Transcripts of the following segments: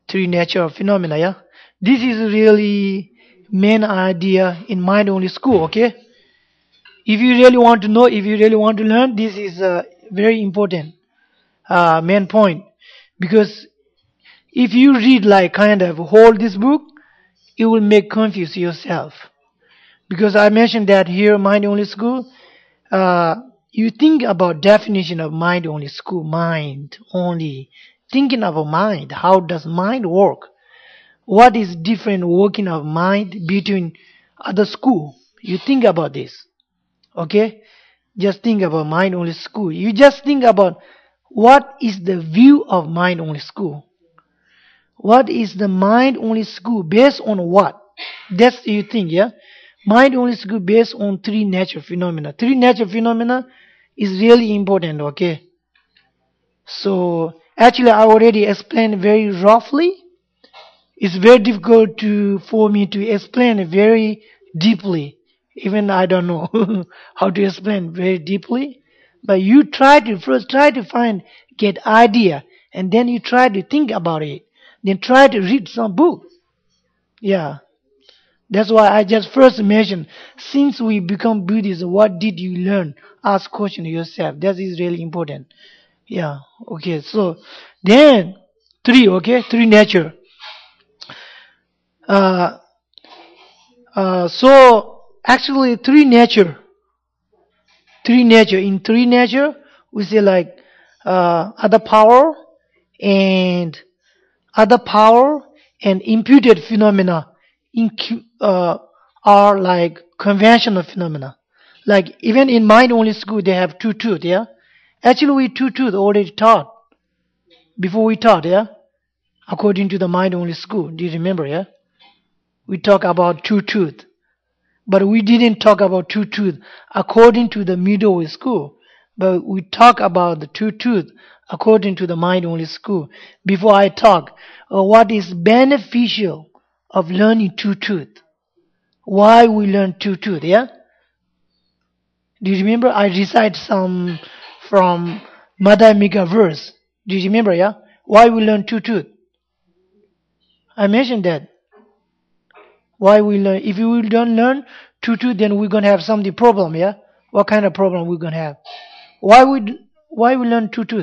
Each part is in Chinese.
three nature of phenomena. Yeah, this is really main idea in mind only school. Okay, if you really want to know, if you really want to learn, this is very important main point, because if you read like kind of whole this book, it will make confuse yourself. Because I mentioned that here mind only school, uh, you think about definition of mind only school, mind only, thinking of a mind, how does mind work, what is different working of mind between other school. You think about this. Okay, just think about mind only school. You just think about what is the view of mind only school. What is the mind only school based on what? That's you think, yeah? Mind only school based on three nature phenomena. Three nature phenomena is really important, okay? So actually I already explained very roughly. It's very difficult for me to explain it very deeply. Even I don't know how to explain very deeply. But you try to find get idea, and then you try to think about it. Then try to read some book. Yeah. That's why I just first mentioned, since we become Buddhists, what did you learn? Ask question to yourself. That is really important. Yeah. Okay. So then three. Okay. Three nature. Uh, so actually three nature. In three nature, we say like other power and other power and imputed phenomena are like conventional phenomena. Like even in mind only school, they have two truth. Yeah, actually we two truth already taught before we taught. Yeah, according to the mind only school. Do you remember? Yeah, we talk about two truth. But we didn't talk about two truth according to the middle way school. But we talk about the two truth according to the mind only school. Before I talk, what is beneficial of learning two truth? Why we learn two truth? Yeah. Do you remember? I recite some from Madhyamika verse. Do you remember? Yeah. Why we learn two truth? I mentioned that. Why we learn? If we don't learn two, then we're gonna have some problem. Yeah. What kind of problem we're gonna have? Why we learn two?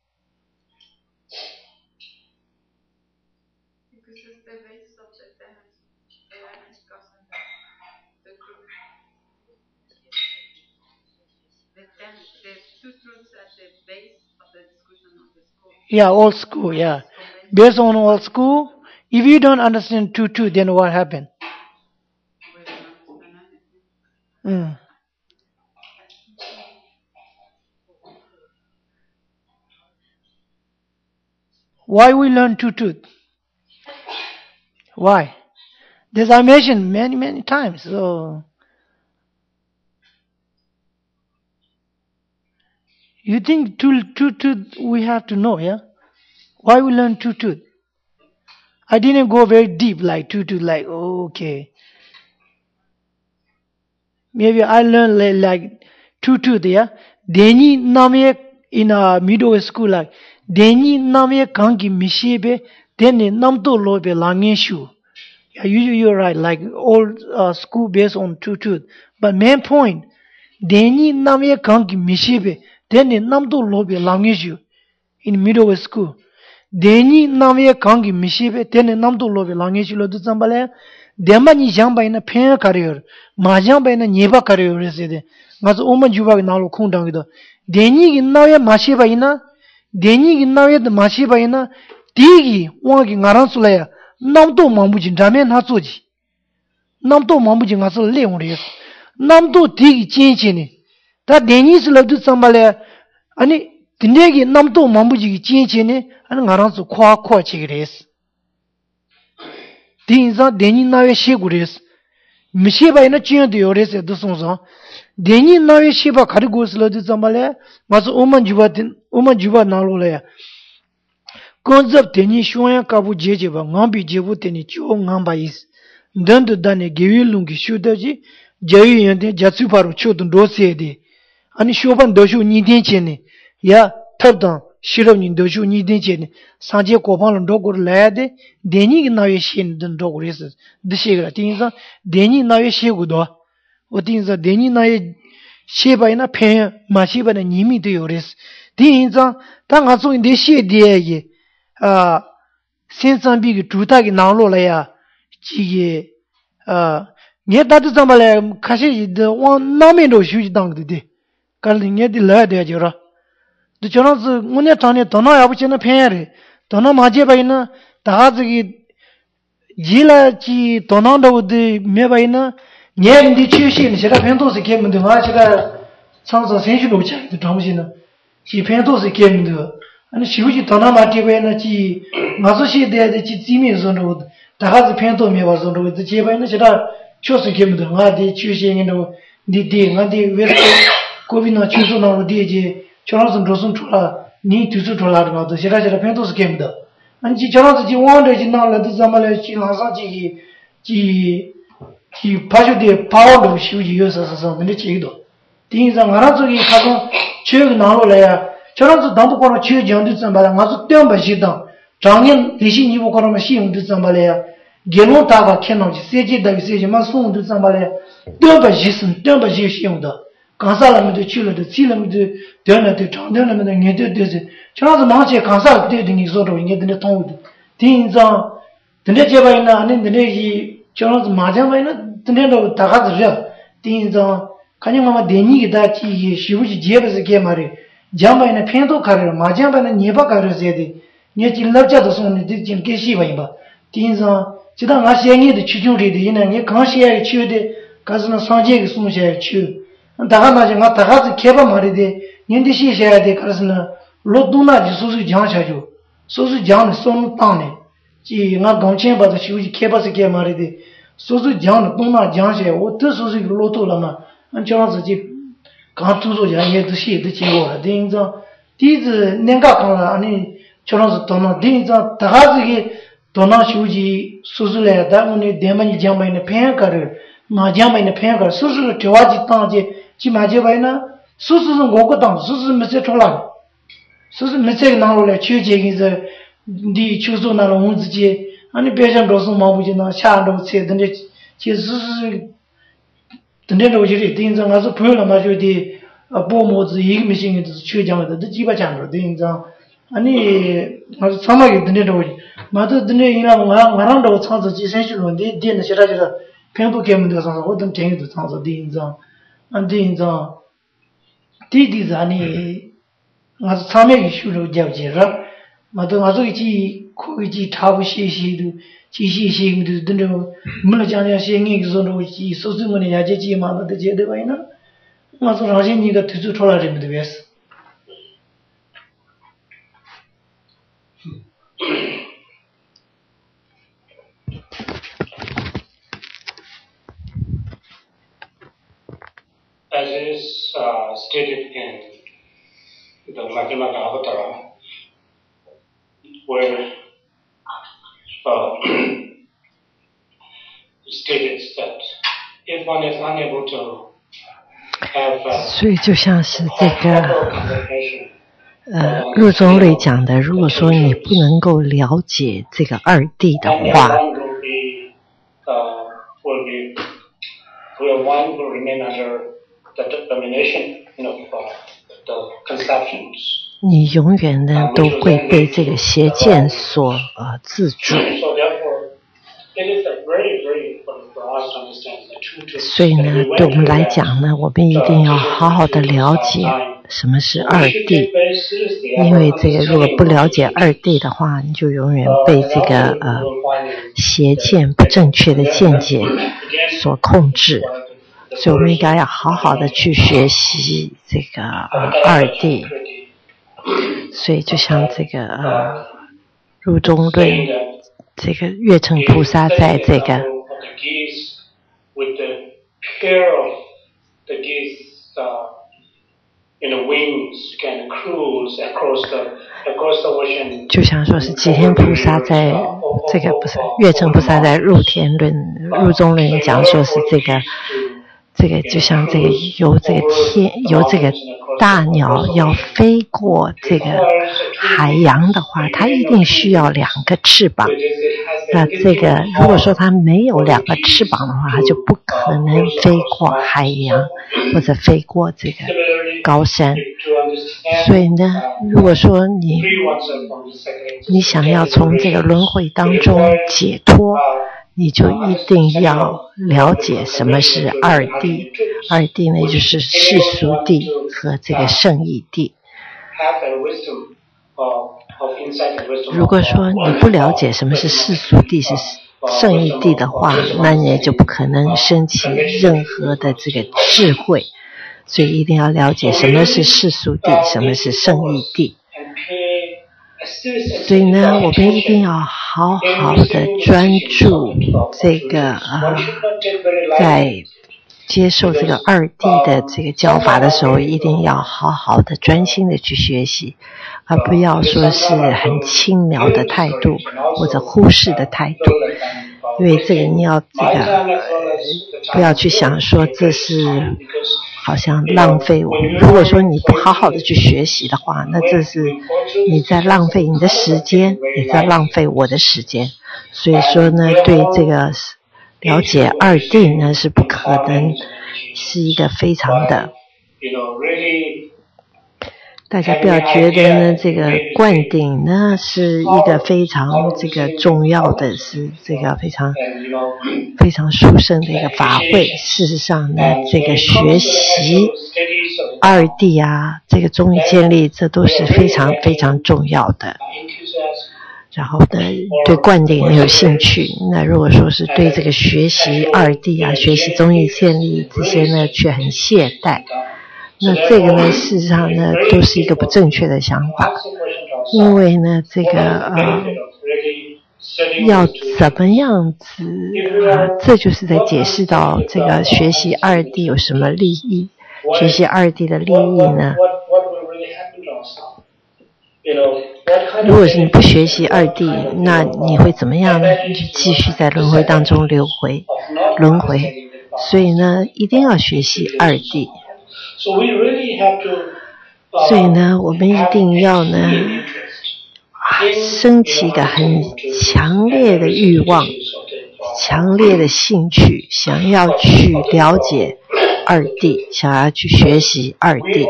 Yeah, old school. Yeah, based on old school. If you don't understand two, then what happen? Mm. Why we learn two? Why? This I mentioned many times. So you think two we have to know? Yeah. Why we learn two? I didn't go very deep like two. Like okay, maybe I learned like two. Yeah. Deni name in a middle school like Deni name kangi mishibe deni namto lobe langeshu. Yeah, you're right. Like old school based on two. But main point, Deni name kangi mishibe deni namto lobe langeshu in middle school. Deni name kangi mishibe deni namto lobe langeshu lo du zambale. Dema ni jamba ina pen kariyor. Ma jamba ina nyeba kariyor resede. Ngazo oma juba nalo kundang ida. Deni ginnawe mashiba ina. Deni ginnawe mashiba ina. Digi wangi ngaransulaya. Namto mambuji dame na zoji. Namto mambuji ngasul leon res. Namto digi chenche ne. Ta deni sila du zambale. Ani dindegi namto mambuji chenche ne. Ani ngaransu kwa chigi res. Di insan deni nawe shegu res. Mishiba ina chen diyo res ya dusonsan. Deni nawe shiba kari gosila du zambale. Ngasu oman juba nalo laya. Konzab teni shuaya kabu jejeba ngambi jebu teni chuo ngamba is. Ndandu dane gewi lungi shudaji jayu yande jatsu paru chodun dosye de. Ani shoban doshu niden chene ya tabdan 시럽님 도슈 니든체네 산제 고방을 도고를 내야돼 데니기 나외 신든 도고리스 드시그라 띵사 데니 나외 시고도 어딘서 데니 나외 시바이나 폐 마시바나 님이 되요레스 띵사 당가소 인데 시디에게 아 센산비기 두타기 나로라야 지게 녜다도 잠발에 카시 원 나메도 슈지 당드데 칼링 녜디 라데죠라 저런스 문에 타네 도나 야부치나 페야레 도나 마제바이나 다하즈기 지라치 도나도드 메바이나 녜디 취시는 제가 펜도스 게임인데 마치가 상서 센슈로 차도 정신은 지 펜도스 게임인데 아니 시우지 도나 마티베나 지 마소시 데데 지 지미선도 다하즈 펜도 메바선도 제바이나 제가 초스 게임인데 마디 취시인도 디디 마디 웨스 고비나 취소나로 디지 저런서 로슨 돌아 니 두수 돌아가도 제가 펜도스 게임다 아니 저런서 지 원데 진나라도 잠말에 지나사지 지 파주데 파워도 쉬우지 요서서 근데 지기도 딩상 하나쪽이 가서 지역 나로래야 저런서 담도 거로 지역 정도 잠발에 가서 떼어버시다 장년 대신 이부 거로만 시용도 잠발에야 게노다가 캐노지 세지다 세지만 송도 잠발에 떼어버시 시용다 간사람도 치료도 치료도 되는데 장년은 녀도 되지 저라서 나한테 간사 되더니 소로 이게들 통도 딘자 근데 제가 있나 아닌데 이 저라서 마장마이나 근데도 다가들려 딘자 가능하면 되니기다 지 시부지 제베서 게 말이 잠마이나 펜도 가르 마장바는 니바 가르세데 니 진럽자도 손에 뒤진 게 시바이바 딘자 지다 나시행이도 추중리도 이나니 강시에 치유데 가서는 상제의 숨셔야 치유 다가나지 나 다가지 개바 말이데 년디시 해야 돼 그래서는 로도나지 소수 장샤죠 소수 장 손 땅네 지나 동체 받아 시우지 개바서 개 말이데 소수 장 동나 장샤 어떤 소수 로도라나 안저서 지 간투소 장예도 시도 지고 딩자 디즈 nen가 강라 아니 저런서 도나 딩자 다가지게 도나 시우지 소수래다 오늘 대만이 장마이네 팽가를 마장마이네 팽가를 소수를 좋아지 땅지 지 마제바이나 수수는 고고당 수수 메세 촐라 수수 메세 나올래 취제기서 니 추소나로 온지지 아니 배전 로스 마부지나 샤로 세든데 지 수수 근데도 저기 딘장 가서 보여라 마저디 보모즈 이미싱이 취장도 지바장으로 딘장 아니 아주 사막이 드네도 마도 드네 이랑 마랑도 창서 지sen실론데 딘의 시라지라 편도 게임도 상서 어떤 쟁이도 창서 딘장 안딘장 디디자니 아주 사막이 슈로 잡지라 마도 아주 이 코이지 타부시시도 지시시도 드네 물자냐 시행이 그선도 이 소수문에 야제지 마도 제대로이나 마도 라진이가 뒤주 돌아리면 되겠어. As is stated in the Madhyamaka Avatara, where it states that if one is unable to have 所以就像是这个 comprehension 入中类讲的，如果说你不能够了解这个二谛的话， one will remain under the domination of the conceptions. 你永远呢都会被这个邪见所自助。 So therefore, it is very, very important for us to understand the two truths. 所以呢，对我们来讲呢，我们一定要好好的了解什么是二谛，因为这个如果不了解二谛的话，你就永远被这个邪见不正确的见解所控制。所以我们应该要好好的去学习这个二谛。所以就像这个入中论，这个月称菩萨在这个就像说是吉天菩萨在这个不是月称菩萨在入天论、入中论讲说是这个就像这个由这个大鸟要飞过这个海洋的话，它一定需要2个翅膀。那这个如果说它没有2个翅膀的话，它就不可能飞过海洋或者飞过这个高山。所以呢，如果说你想要从这个轮回当中解脱，你就一定要了解什么是2谛。2谛呢，就是世俗谛和这个圣义谛。如果说你不了解什么是世俗谛是圣义谛的话，那你也就不可能升起任何的这个智慧。所以一定要了解什么是世俗谛，什么是圣义谛。所以呢，我们一定要好好的专注这个在接受这个2谛的这个教法的时候，一定要好好的专心的去学习，而不要说是很轻描的态度或者忽视的态度。因为这个你要不要去想说这是好像浪费我。如果说你不好好的去学习的话，那这是你在浪费你的时间，也在浪费我的时间。所以说呢，对这个了解2谛呢是不可能，是一个非常的，大家不要觉得呢这个灌顶呢是一个非常这个重要的，是这个非常非常殊胜的一个法会。事实上呢，这个学习2谛啊，这个宗义建立，这都是非常非常重要的。然后呢，对灌顶很有兴趣，那如果说是对这个学习2谛啊，学习宗义建立这些呢却很懈怠，那这个呢事实上呢都是一个不正确的想法。因为呢这个要怎么样子这就是在解释到这个学习2谛有什么利益。学习2谛的利益呢，如果是你不学习2谛，那你会怎么样呢？你就继续在轮回当中轮回。所以呢，一定要学习2谛。所以呢，我们一定要呢，升起一个很强烈的欲望、强烈的兴趣，想要去了解2谛，想要去学习2谛。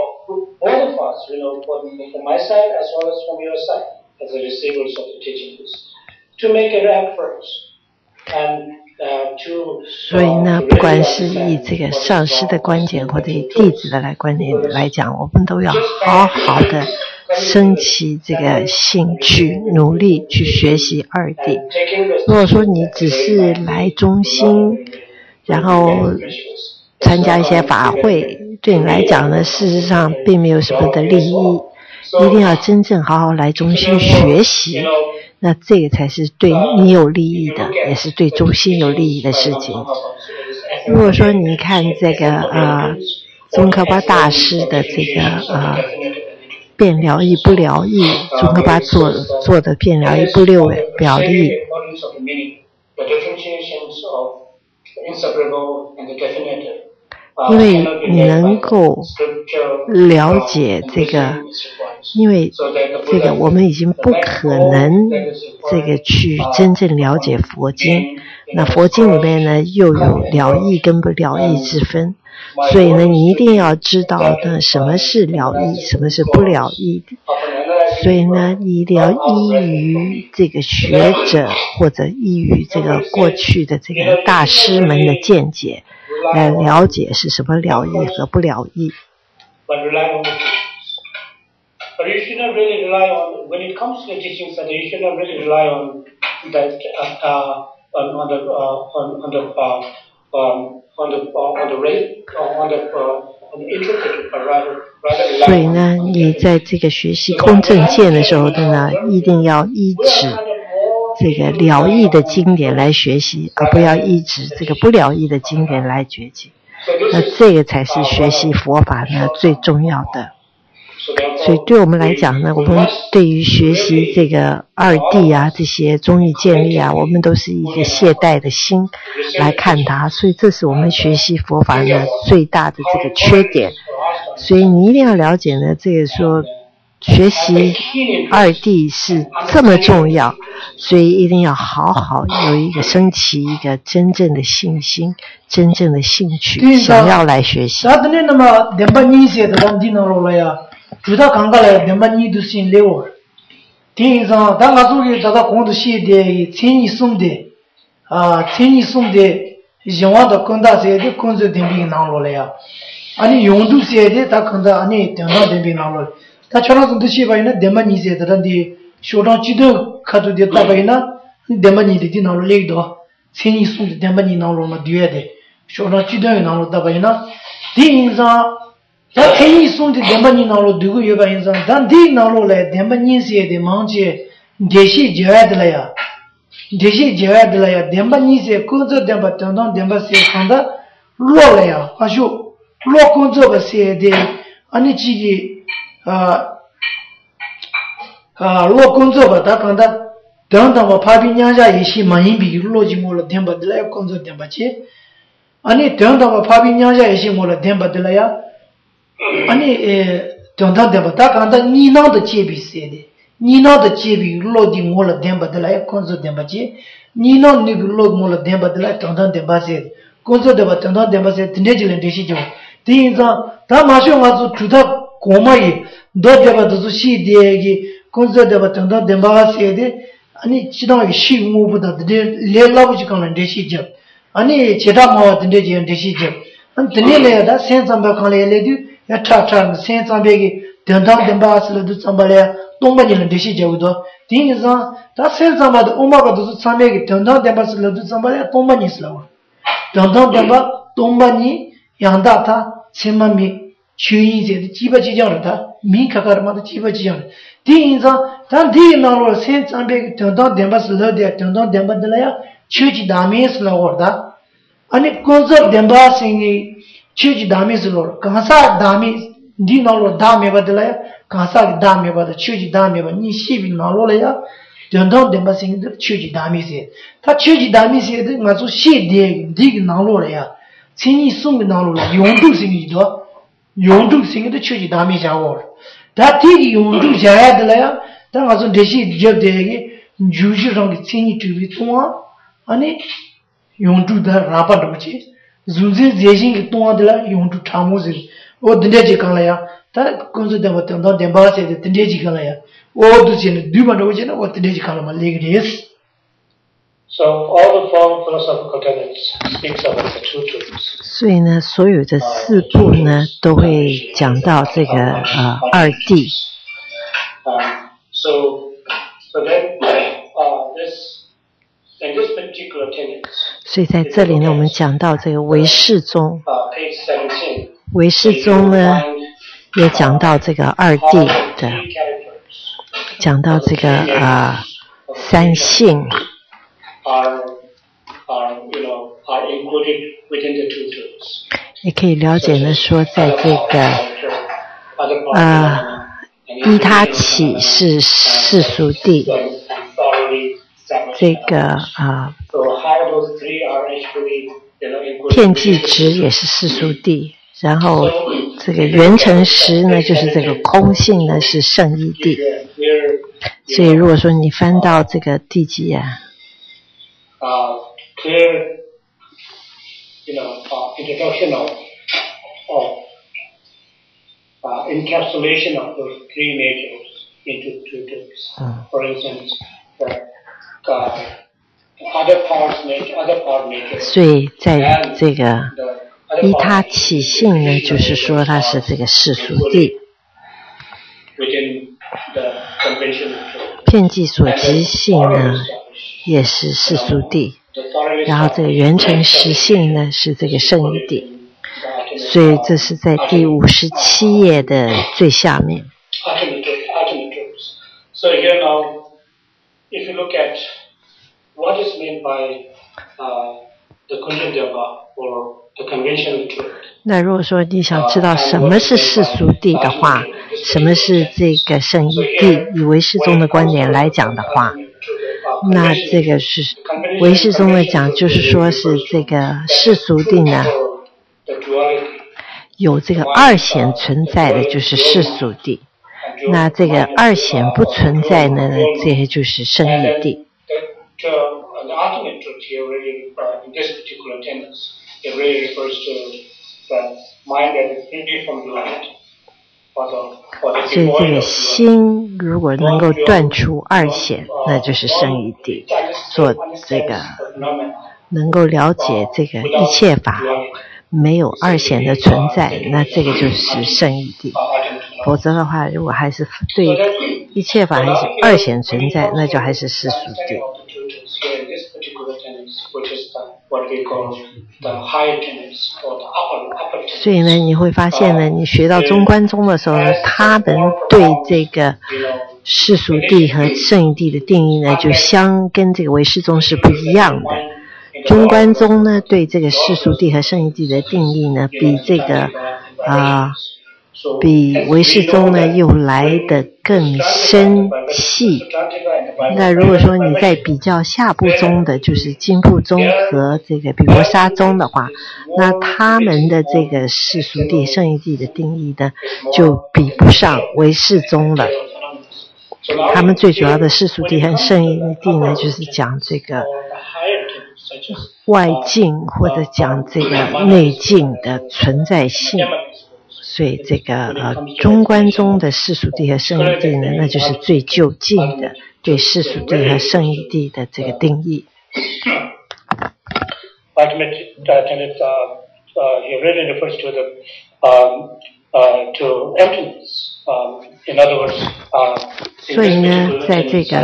From my side as well as from your side, as the receivers of the teachings, to make an effort and to 所以呢，不管是以这个上师的观点或者以弟子的观点来讲，我们都要好好的升起这个兴趣，努力去学习2谛。如果说你只是来中心，然后参加一些法会，对你来讲呢，事实上并没有什么的利益。一定要真正好好来中心学习，那这个才是对你有利益的，也是对中心有利益的事情。如果说你看这个宗喀巴大师的这个辩疗义不疗义，宗喀巴做的辩疗义不表义，因为你能够了解这个，因为这个我们已经不可能这个去真正了解佛经，那佛经里面呢又有了义跟不了义之分，所以呢你一定要知道呢什么是了义，什么是不了义的。所以呢你一定要依于这个学者或者依于这个过去的这个大师们的见解来了解是什么了义和不了义。 But you should not really rely on, when it comes to the teachings, that you should not really rely on that on the rate on the intricate, but rather 所以呢，你在这个学习空正见的时候呢，一定要依止这个了义的经典来学习，而不要依止这个不了义的经典来学习。那这个才是学习佛法呢最重要的。 所以对我们来讲呢，我们对于学习这个二谛啊，这些宗义建立啊，我们都是以一个懈怠的心来看它，所以这是我们学习佛法呢最大的这个缺点。所以你一定要了解呢，这个说学习二谛是这么重要，所以一定要好好有一个升起一个真正的信心，真正的兴趣，想要来学习。 주다 강가래 멤버니도 신 레오 대인상 당가 속에 다가 공도 시대 천이 숨데 천이 숨데 영화도 건다세데 건조 dembi 나올래야 아니 용도 세데 다 건다 아니 대나 dembi 나올 다 저런 뜻이 바이나 멤버니세들한테 쇼랑 지도 카도 됐다 바이나 멤버니들이 나올래도 천이 숨데 멤버니 나올마 뒤에데 쇼랑 지도 나올다 바이나 대인상 다 괜히 손대 대만이 나로 두고 여가 인상 단디 나로래 대만이 세대 망제 대시 저야들야 대시 저야들야 대만이 세 kunzo demba tandon demba se khanda loleya ashu lo kunzo ba se de ani chigi lo kunzo ba ta khanda danda ba phabi nyanja yishi mahin bi lo ji mo lo demba de la kunzo demba che ani danda ba phabi nyanja yishi mo lo demba de la ya 아니 정답 대바다 간다 니나도 제비세데 니나도 제비 로디 몰라 뎀바들라 콘조 뎀바지 니노 니글로 몰라 뎀바들라 정답 뎀바세 콘조 대바 정답 뎀바세 드네질은 되시죠 디인자 다 마셔 가지고 주다 고마이 너 대바도 시디에기 콘조 대바 정답 뎀바세데 아니 지나기 시무보다 레라부지 간은 되시죠 아니 제다 뭐 드네지는 되시죠 안 드네래다 센삼바 간래래도 야타타 센삼베기 된당 된바스르도 삼발에 동반이는 되시죠도 딩자 다 센삼바도 오마가도 삼베기 된당 된바스르도 삼발에 동반이 있어 된당 된바 동반이 양다타 세마미 추인제 지바지장다 미카가르마도 지바지장 딩자 단디나로 센삼베기 된당 된바스르도 된당 된바들야 추지 다메스라고다 아니 콘서 된바싱이 추지 다미슬로 가사 다미 디나로 다미 받을래야 가사 다미 받아 추지 다미 받 니시비 나로래야 전동 덴바싱들 추지 다미세 다 추지 다미세들 가서 시대 디기 나로래야 진이 숨이 나로래 용두싱이도 용두싱이도 추지 다미 자워 다 디기 용두 자야들래야 다 가서 대시 접대기 주지랑 진이 주비 통화 아니 용두다 라파도지 zunzi zejing ki tuwa dila yungtu tamu zir o dindeji kanlaya ta kunzu dama tanda demba se de dindeji kanlaya o dusi ne duba no jena o dindeji kanlama legres. So all the four philosophical tenets speaks about the two truths. 所以呢，所有的四部呢都会讲到这个二谛。 So then in this particular tenet. 所以在这里呢，我们讲到这个唯识宗，唯识宗呢也讲到这个二谛的，讲到这个三性，也可以了解呢说，在这个依他起是世俗谛，这个遍计执也是世俗谛，然后这个圆成实呢，就是这个空性呢是圣义谛。所以如果说你翻到这个第几啊 ？Introduction of encapsulation of those three natures into two truths. For instance, other part nature. 所以在这个依他起性呢，就是说它是这个世俗谛。遍计所即性呢，也是世俗谛。然后这个圆成实性呢是这个圣义谛，所以这是在第57页的最下面。 So here now, if you look at what is meant by the Kunjandhyaka or the conventional truth. 那如果说你想知道什么是世俗谛的话， 什么是这个圣义地？以唯识宗的观点来讲的话，那这个是唯识宗的讲，就是说是这个世俗地呢，有这个二显存在的就是世俗地，那这个二显不存在呢，这些就是圣义地。 The ultimate truth here really, in this particular tenets, it really refers to the mind that is free from duality. 所以这个心如果能够断除二显，那就是圣义地。做这个能够了解这个一切法没有二显的存在，那这个就是圣义地。否则的话，如果还是对一切法还是二显存在，那就还是世俗地。所以呢，你会发现呢，你学到中观宗的时候呢，他们对这个世俗地和圣义地的定义呢，就跟这个唯识宗是不一样的。中观宗呢，对这个世俗地和圣义地的定义呢，比唯识宗呢又来得更深细。那如果说你在比较下部宗的，就是金部宗和这个毗婆沙宗的话，那他们的这个世俗地、圣义地的定义呢，就比不上唯识宗了。他们最主要的世俗地和圣义地呢，就是讲这个外境或者讲这个内境的存在性。所以这个中观宗的世俗地和圣义地呢，那就是最就近的对世俗地和圣义地的这个定义。 Ultimate tenet here really refers to the to emptiness. In other words, 所以呢，在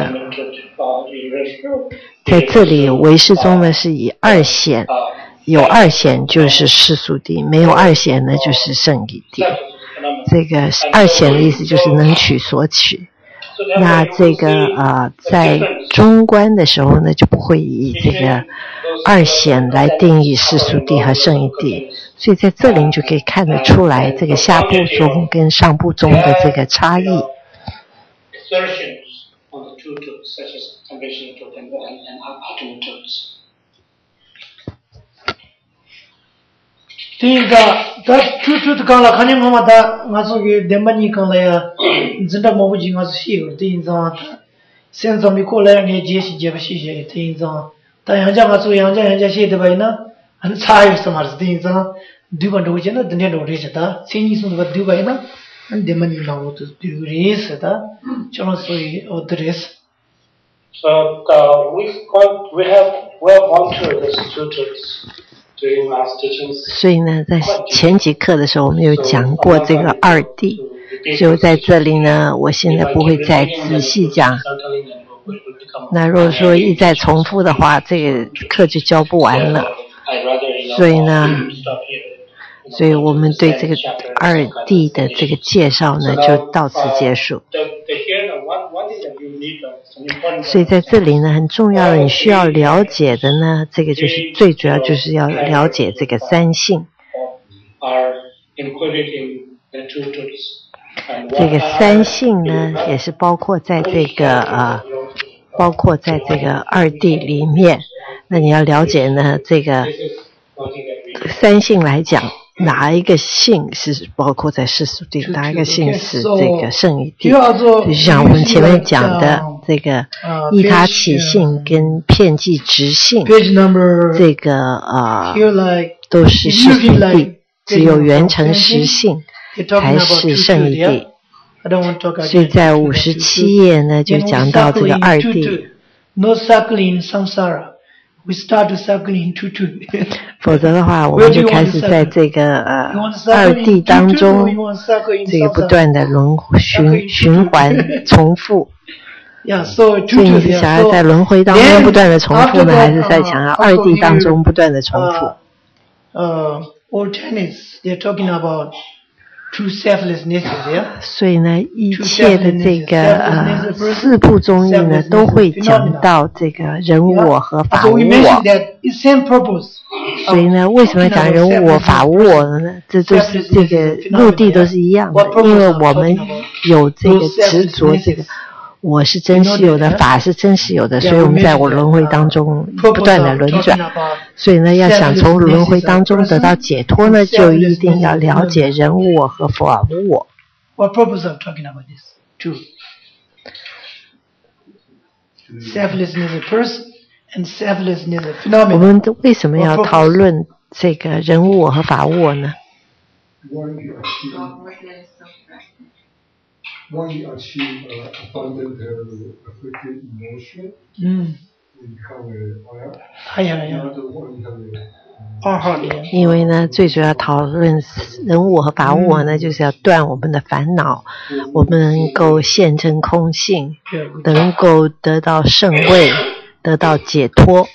这里唯识宗呢是以二显。有二显就是世俗地，没有二显呢就是圣义地。这个二显的意思就是能取所取。那这个在中观的时候呢，就不会以这个二显来定义世俗地和圣义地。所以在这里你就可以看得出来这个下部宗跟上部宗的这个差异。 第一个，他truth讲了，看见妈妈的，我说给电班尼讲了呀，真的毛不进我是写的，第一张，现在没过来，你解释解不写写，第一张，但人家我说人家写的吧呢，很差有什么是第一张，对吧？都讲了，等天都认识的，现在说的对吧呢？电班尼那我都对认识的，就所以我的认识。 So we have gone through these two truths. 所以呢，在前几课的时候我们有讲过这个二谛，就在这里呢，我现在不会再仔细讲。那如果说一再重复的话，这个课就教不完了。所以呢，所以我们对这个二谛的这个介绍呢，就到此结束。所以在这里呢，很重要的你需要了解的呢，这个就是最主要就是要了解这个三性。这个三性呢，也是包括在这个二谛里面。那你要了解呢，这个三性来讲，哪一个性是包括在世俗地，哪一个性是这个圣义地？就像我们前面讲的这个依他起性跟遍计执性，这个都是世俗地，只有圆成实性才是圣义地。所以在57页呢，就讲到这个二谛。 We start to circle into two. 否则的话，我们就开始在这个二谛当中，这个不断的循环重复。所以你是想要在轮回当中不断的重复呢，还是在想要二谛当中不断的重复 ？Old Chinese, they're talking about true selflessness there. 所以呢，一切的这个四部宗义呢，都会讲到这个人无我和法无我。所以呢，为什么要讲人无我、法无我呢？这都是这个目的都是一样的，因为我们有这个执着，这个我是真实有的，法是真实有的，所以我们在我轮回当中不断的轮转。所以呢，要想从轮回当中得到解脱呢，就一定要了解人无我和佛无我。 What purpose of talking about this? Two. Selflessness is a person and selflessness is a phenomenon. 我们为什么要讨论这个人无我和法无我呢 ？One achieve abundant affected emotion. Become 因为呢，最主要讨论人无我和法无我呢，就是要断我们的烦恼，我们能够现证空性，能够得到圣位，得到解脱。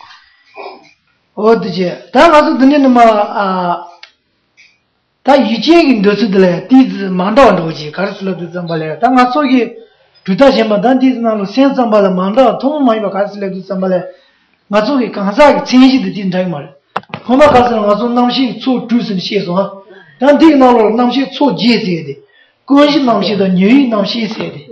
다 유지행인 도스들에 디즈 만다원도지 가르슬러도 잠발에 당가 속이 두다시마 단디즈나로 센sam발에 만다 통 많이 봐 가르슬러도 잠발에 가속이 강사기 진시도 진다이 말 고마 가르슬러 가속 남시 초 두슨 시에서 단디나로 남시 초 지세데 고시 남시도 뉘이 남시 세데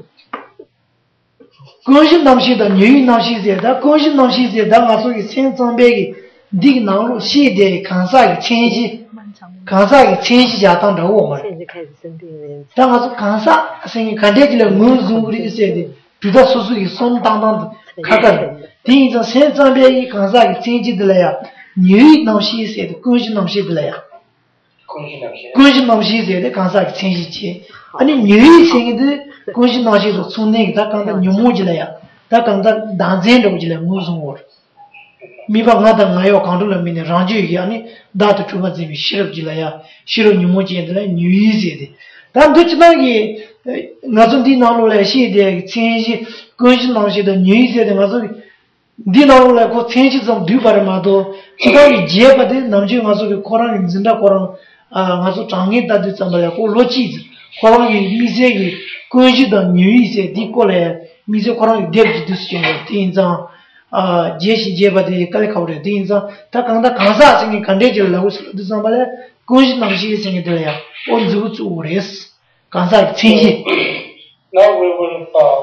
고시 남시도 뉘이 남시 세다 고시 남시 세다 가속이 센sam배기 디나로 시데 강사기 진시 강사기 체지자当着我们当时강사 생이 간대질에 무슨물이 있어야 돼 비다 소수기 손 당당 가가 뒤에서 센sam배기 강사기 체지들이야 뉘이 남시 있어야 돼 군신 남시들이야 군신 남시 있어야 돼 강사기 체지지 아니 뉘이 생이들 군신 남시도 손내기 다 간다 뇽모질이야 다 간다 단전도질에 무슨 거 미방하다 나요 간돌을 미네 랑지기 아니 다도 추가지비 시럽질이야 시럽 뇽모지들에 뉘이지데 단 도치나기 나좀디 나로래 시데 체지 군신 남시도 뉘이지데 나서 디나로래 고 체지 좀 뒤바르마도 지가이 제바데 남지 가서 코란 인진다 코란 아 가서 장에다도 잠발야 고 로치지 코란이 미세기 군시도 뉘이지 디콜에 미세 코란이 데브지 드스게 tinza jeshi jebade kale khawre dinza ta kangda khasa singi khande jil lagu dusam bale kunji namshi singi delya on zu zu res kansa chinji. Now we will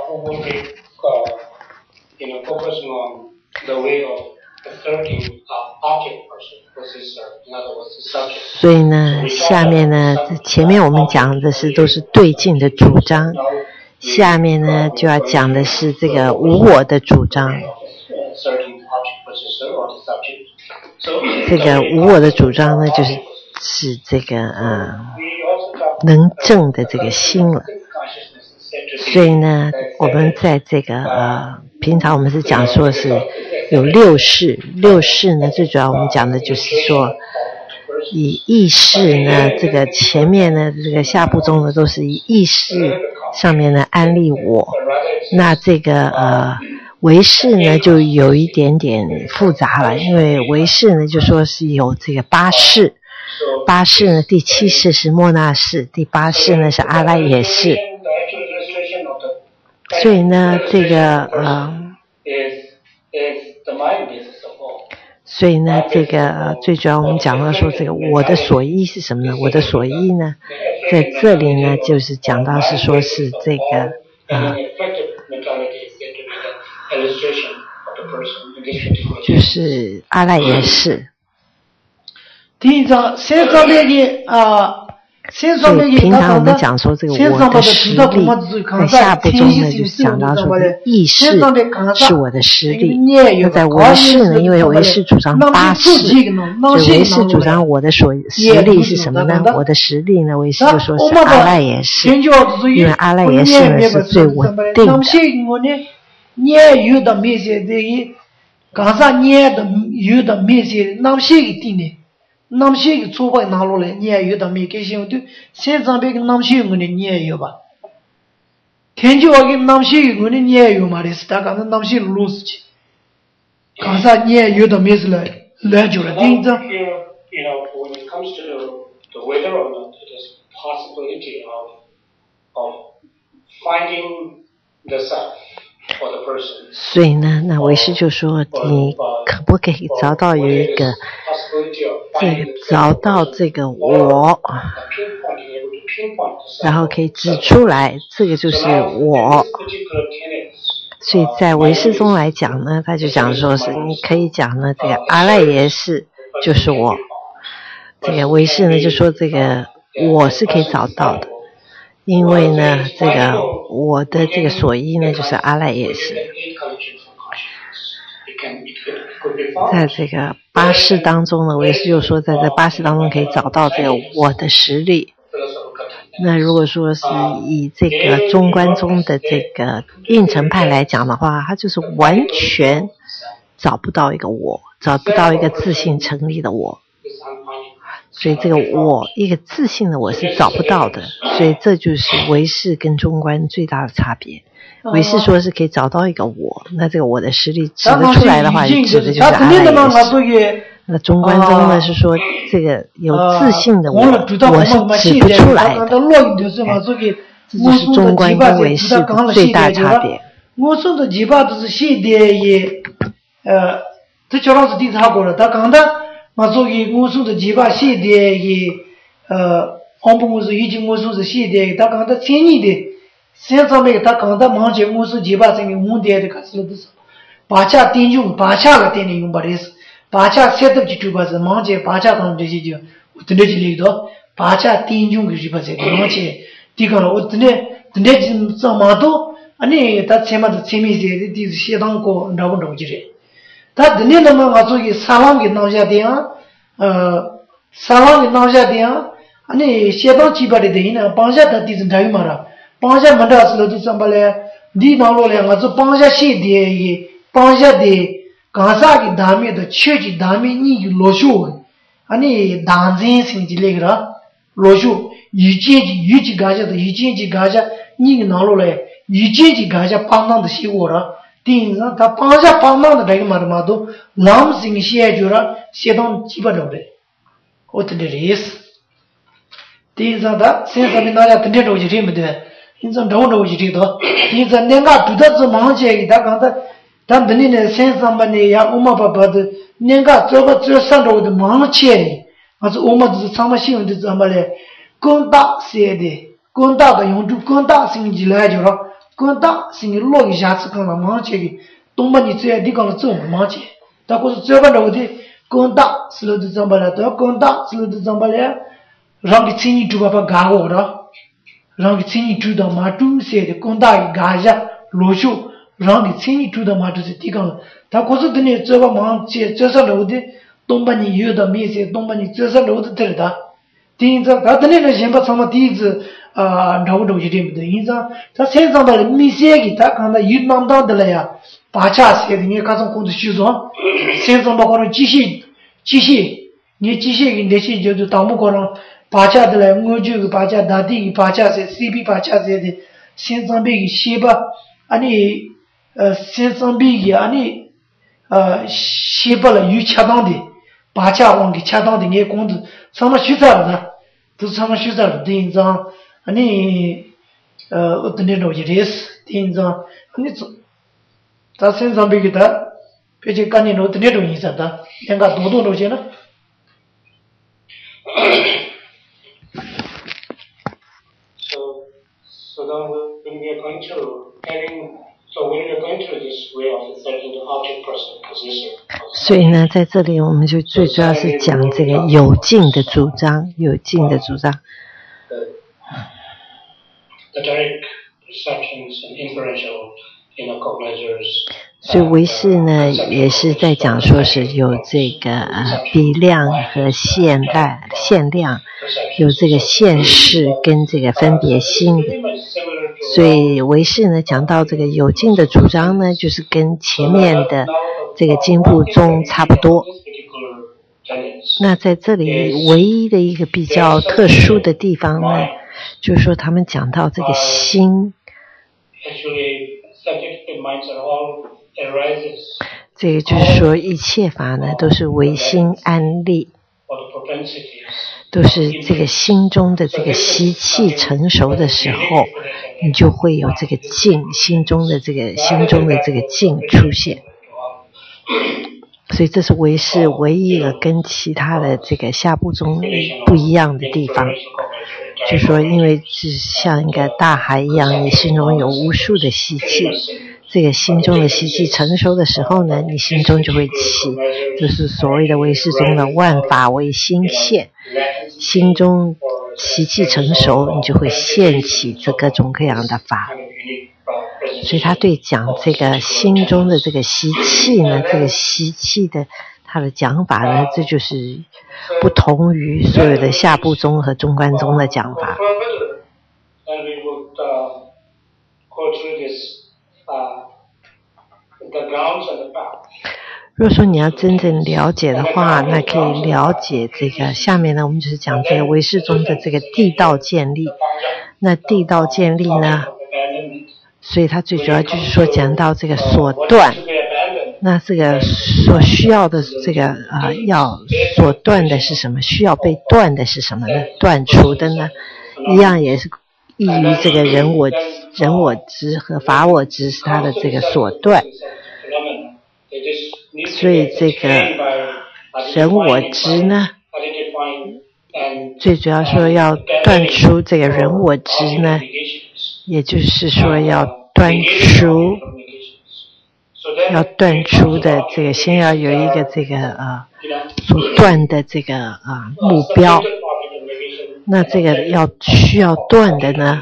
be focusing on the way of asserting object person versus in other words the subject. 所以呢，下面呢，前面我们讲的是都是对境的主张，下面呢就要讲的是这个无我的主张。这个无我的主张呢，是这个能证的这个心了。所以呢，我们在这个平常我们是讲说是有六识，六识呢最主要我们讲的就是说以意识呢，这个前面呢这个下部中呢都是以意识上面呢安立我，那这个唯识呢就有一点点复杂了，因为唯识呢就说是有这个八识，八识呢第七识是末那识，第八识呢是阿赖耶识，所以呢这个所以呢这个最主要我们讲到说这个我的所依是什么呢？我的所依呢在这里呢就是讲到是说是这个就是阿赖耶识。 第一章先上面的所以平常我们讲说这个我的实力，在下部中呢就讲到说意识是我的实力，那在唯识呢，因为唯识主张八识，所以唯识主张我的实力是什么呢？我的实力呢，唯识就说是阿赖耶识，因为阿赖耶识呢是最稳定的。 捏有的面些的，刚才捏的有的面些，那些个地呢？那些个做坏拿落来，捏有的面给些就现在别个那些个呢捏有吧？天就话个那些个呢捏有嘛的是，他刚才那些路事情，刚才捏有的面是来来久了，听着。 When it comes to the whether or not it is possibility of finding the self. 所以呢，那唯识就说你可不可以找到有一个找到这个我， 然后可以指出来，这个就是我。所以在唯识中来讲呢，他就讲说是你可以讲呢，这个阿赖耶识就是我。这个唯识呢就说这个我是可以找到的，因为呢这个我的这个所依呢就是阿赖耶识。在这个八识当中呢，唯识就说在这八识当中可以找到这个我的实力。那如果说是以这个中观中的这个应成派来讲的话，他就是完全找不到一个我，找不到一个自性成立的我，所以这个我一个自性的我是找不到的，所以这就是唯识跟中观最大的差别。唯识说是可以找到一个我，那这个我的实力指得出来的话，就指的就是阿赖耶识。那中观中呢是说这个有自信的我是指不出来的，这就是中观跟唯识的最大差别。 我说的几把都是现代也这叫老师第查过了，他讲的我说的我说的几把现代也黄埔我是已经我说是现代，他讲的前年的现上面他讲的忙节我说几把这个五代的开始的是把家点用把家的点用把的是把家set up 去把是忙节把家当这些就我真的记得把家点用去把这个忙节第个我真的这么多아니 다 제마도 재미있게 디 시당고 나고 나오지래 다 드네는 가지고 사람이 나오자대야 사람이 나오자대야 아니 시당 지바리 되이나 방자다 디진 다이 말아 방자 만다스로도 sambal에 디 나로래 가지고 방자 시디에 방자데 가사기 다음에도 최지 다음에 니 로쇼 아니 단진 생지래라 로쇼 유지 가자도 유지 가자 니 나로래 유지지 가자 방방도 시고라 띵자 다 방자 방방도 되게 말마도 남싱 시해주라 시동 집어넣으래 어떻게 레스 띵자다 센서미 나야 된대로 지리면돼 인자 너도 지리도 띵자 내가 두다서 망제이다 간다 단드니네 센서만이 야 엄마바바도 내가 저거 산도도 망치에 아주 엄마도 상마시운데 잠발에 건다 세데 건다가 용주 건다 생기라죠라 건다 생기 로기 자츠 간나 망치기 동반이 쟤 니가는 좀 망치 다고서 저번에 어디 건다 슬로드 잠발라도 건다 슬로드 잠발에 랑기 친이 두바바 가고라 랑기 친이 두다 마투 세데 건다 가자 로쇼 랑기 친이 두다 마투세 티간 다고서 드니 저바 망치 저서 어디 동반이 유다 미세 동반이 저서 어디 들다 띵자 가드네는 심바 참아 디즈 나오도 지림도 인자 자 세상발 미세기 다 간다 유남다들야 바차세니 가서 공부 쉬죠 세상바고는 지시 니 지시기 내시 저도 담보고는 바차들야 뭐주 바차 다디 바차세 CB 바차세데 세상비기 시바 아니 세상비기 아니 시바라 유차당데 바차 원기 차당데 니 공부 상마 쉬자다 또 상마 쉬자다 인자 아니 어떤 일로 이래스 인자 아니 다 생산비기다 배제간이 어떤 일로 인자다 내가 도도로지나 so then when we are going to so when we are going to this way of setting the object person position 所以呢在这里我们就最主要是讲这个有境的主张 The direct perceptions and inferential cognizers 所以唯识呢也是在讲说是有这个比量和限量，有这个现识跟这个分别心的。所以唯识呢讲到这个有境的主张呢，就是跟前面的这个经部中差不多。那在这里唯一的一个比较特殊的地方呢，就是说他们讲到这个心，这个就是说一切法呢都是唯心安立，都是这个心中的这个习气成熟的时候，你就会有这个境，心中的这个境出现。所以这是唯识唯一一个跟其他的这个下部中不一样的地方。 就说因为是像一个大海一样，你心中有无数的习气，这个心中的习气成熟的时候呢，你心中就会起，就是所谓的唯识中的万法唯心现，心中习气成熟，你就会现起这各种各样的法。所以他对讲这个心中的这个习气呢，这个习气的他的讲法呢，这就是不同于所有的下部宗和中观宗的讲法。如果说你要真正了解的话，那可以了解这个下面呢，我们就是讲这个唯识宗的这个地道建立。那地道建立呢，所以它最主要就是说讲到这个所断，那这个所需要的这个要所断的是什么？需要被断的是什么呢？断除的呢，一样也是依于这个人我执和法我执是它的这个所断。所以这个人我执呢，最主要说要断除这个人我执呢，也就是说要断除的这个先要有一个这个所断的这个目标。那这个需要断的呢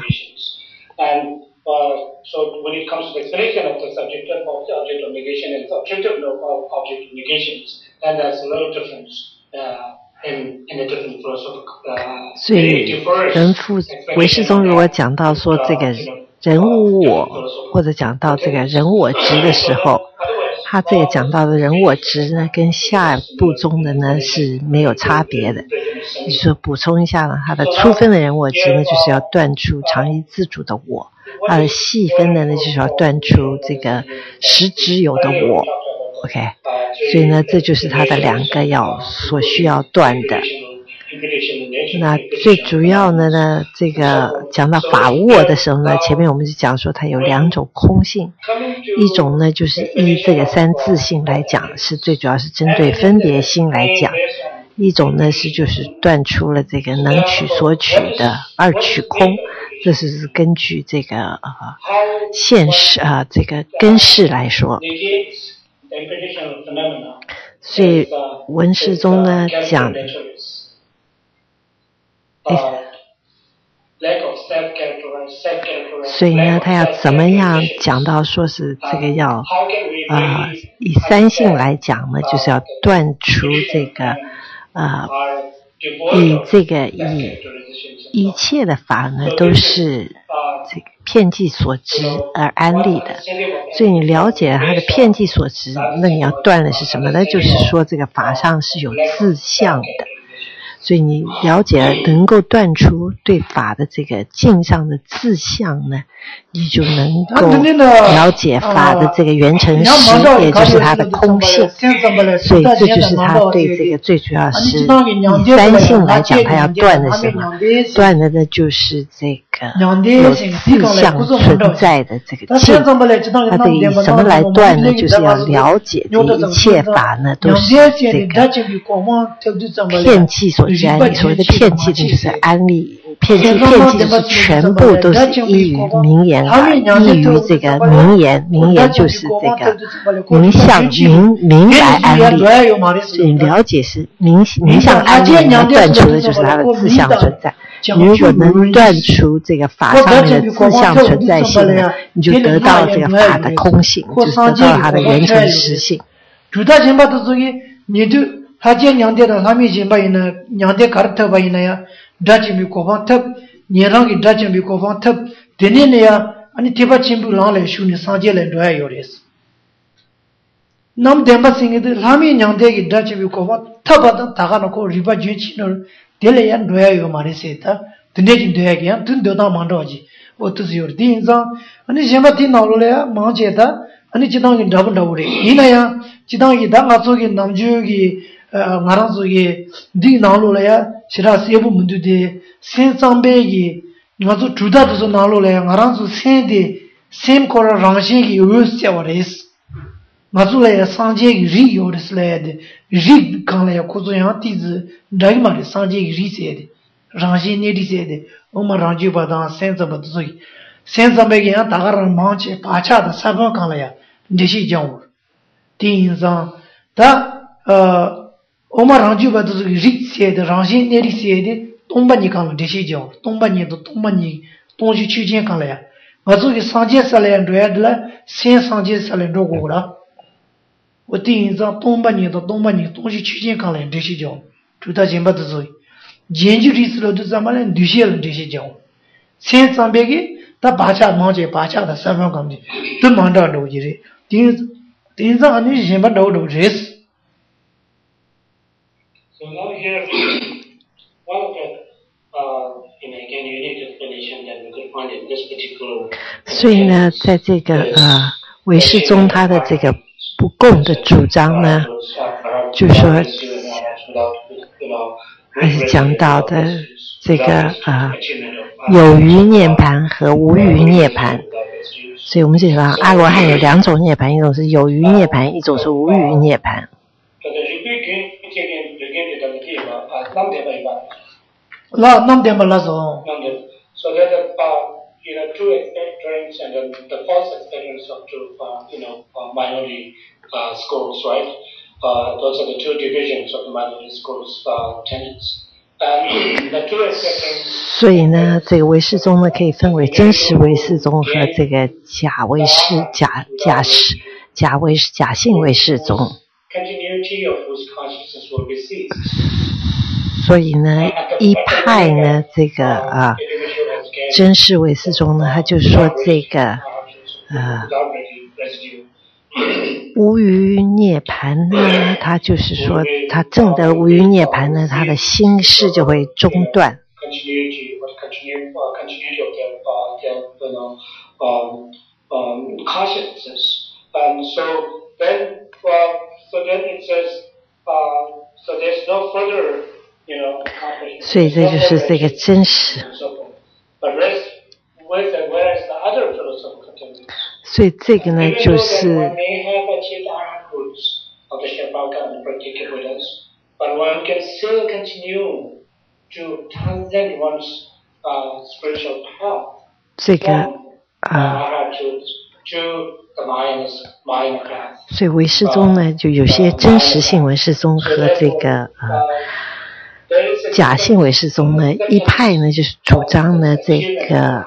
So when it comes to the explanation of the subjective object of negation and subjective object of negations, then there's a little difference in a different philosophical 所以唯识宗如果讲到说这个人无我，或者讲到这个人我执的时候，他这个讲到的人我执呢，跟下部宗的呢是没有差别的。你说补充一下呢，他的粗分的人我执呢，就是要断除常依自主的我。它的细分的呢，就是要断除这个实质有的我 ，OK， 所以呢，这就是它的两个所需要断的。那最主要的呢，这个讲到法我的时候呢，前面我们就讲说它有两种空性，一种呢就是依这个三自性来讲，是最主要是针对分别心来讲。一种呢就是断出了这个能取所取的二取空，这是根据这个现实这个根式来说。所以唯识宗呢讲所以呢他要怎么样讲到说是这个要以三性来讲呢，就是要断除这个以一切的法呢都是这个遍计所执而安立的，所以你了解了它的遍计所执，那你要断的是什么呢？就是说这个法上是有自相的，所以你了解了能够断除对法的这个境上的自相呢，你就能够了解法的这个原成实，也就是它的空性。所以这就是他对这个最主要是以三性来讲，他要断的什么？断的呢就是这个有自相存在的这个境。他对以什么来断呢？就是要了解这一切法呢都是这个遍计所致安立。所谓的遍计就是安立，遍计就是全部都是依于名言来，依于这个名言就是这个名相名来安立。所以了解是名相安立，你要断除的就是它的自相存在。你如果能断除这个法上面的自相存在性呢，你就得到这个法的空性，就是得到它的原成实性。 하제 냥데다 라미 짐바이나 냥데 가르타 바이나야 다치미 코반 탑 니랑기 다치미 코반 탑 데네네야 아니 티바 침부 랑레 슈니 사제레 도야 요레스 남 뎀바 싱이데 라미 냥데기 다치미 코반 탑바다 다가노코 리바 주치노 델레야 도야 요 마레세타 드네진 도야기야 든도다 만도지 오투지요 딘자 아니 제마티 나올레야 마제다 아니 지당이 더블더블이 이나야 지당이 당아속이 남주기 ngaranzugi di nalo la ya shira sebu mundu de sen sambe gi ngazu juda de nalo la ya ngaranzu sen de sem kora rangshe gi yus cha wares ngazu la ya sanje gi ri yores la de ri kan la ya kuzo ya tiz dai ma de sanje gi ri se de rangin ne di se de oma ranju ba da sen za ba zui sen za me ge ya da ga ran ma che pa cha da sa ba kan la ya de shi jong tin za da oma ranju ba zui ri se de rangin ne di se de东半年kan la de shi jong东半年东西区间kan la ya ma zu ge sang jian sa le ndo ya de la sen sang jian sa le ndo go la 我定义上东半年到东半年东西区间看来这些叫，主他前把的做，研究历史了都咱们来这些人这些叫，现上边个他八家忙着八家的三方工的，都忙着弄起来，定上你先把弄热死。 So now here, one of the again unique explanation that we could find in this particular. 所以呢，在这个唯识宗他的这个不共的主张呢，就是说还是讲到的这个有余涅槃和无余涅槃。所以我们就说阿罗汉有两种涅槃，一种是有余涅槃，一种是无余涅槃。 那点吧那种。 So there are two expectorants and the false expectorants of two minority schools, right? Those are the two divisions of the minority schools tenets. The two expectorants. 所以呢，这个唯识宗呢，可以分为真实唯识宗和这个假唯识、假性唯识宗。 Continuity of whose consciousness will be ceased. 所以呢，一派呢，这个真实唯识宗呢，他就说这个无余涅槃呢，他就是说他证得无余涅槃呢，他的心事就会中断。 Continuity of their consciousness, and so then it says, so there's no further. 所以这就是这个真实。所以这个呢，就是这个所以唯识宗呢，就有些真实性唯识宗和这个假性唯识宗呢，一派呢就是主张呢这个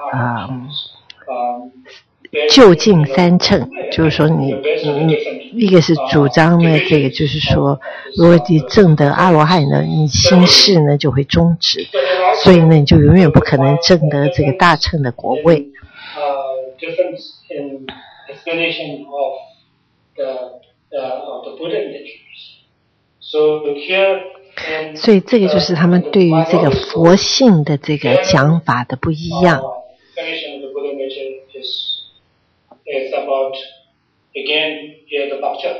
究竟三乘，就是说你一个是主张呢这个就是说，如果你证得阿罗汉呢，你心事呢就会终止，所以呢你就永远不可能证得这个大乘的果位。所以这个就是他们对于这个佛性的这个讲法的不一样。 Is about again here the bhakti.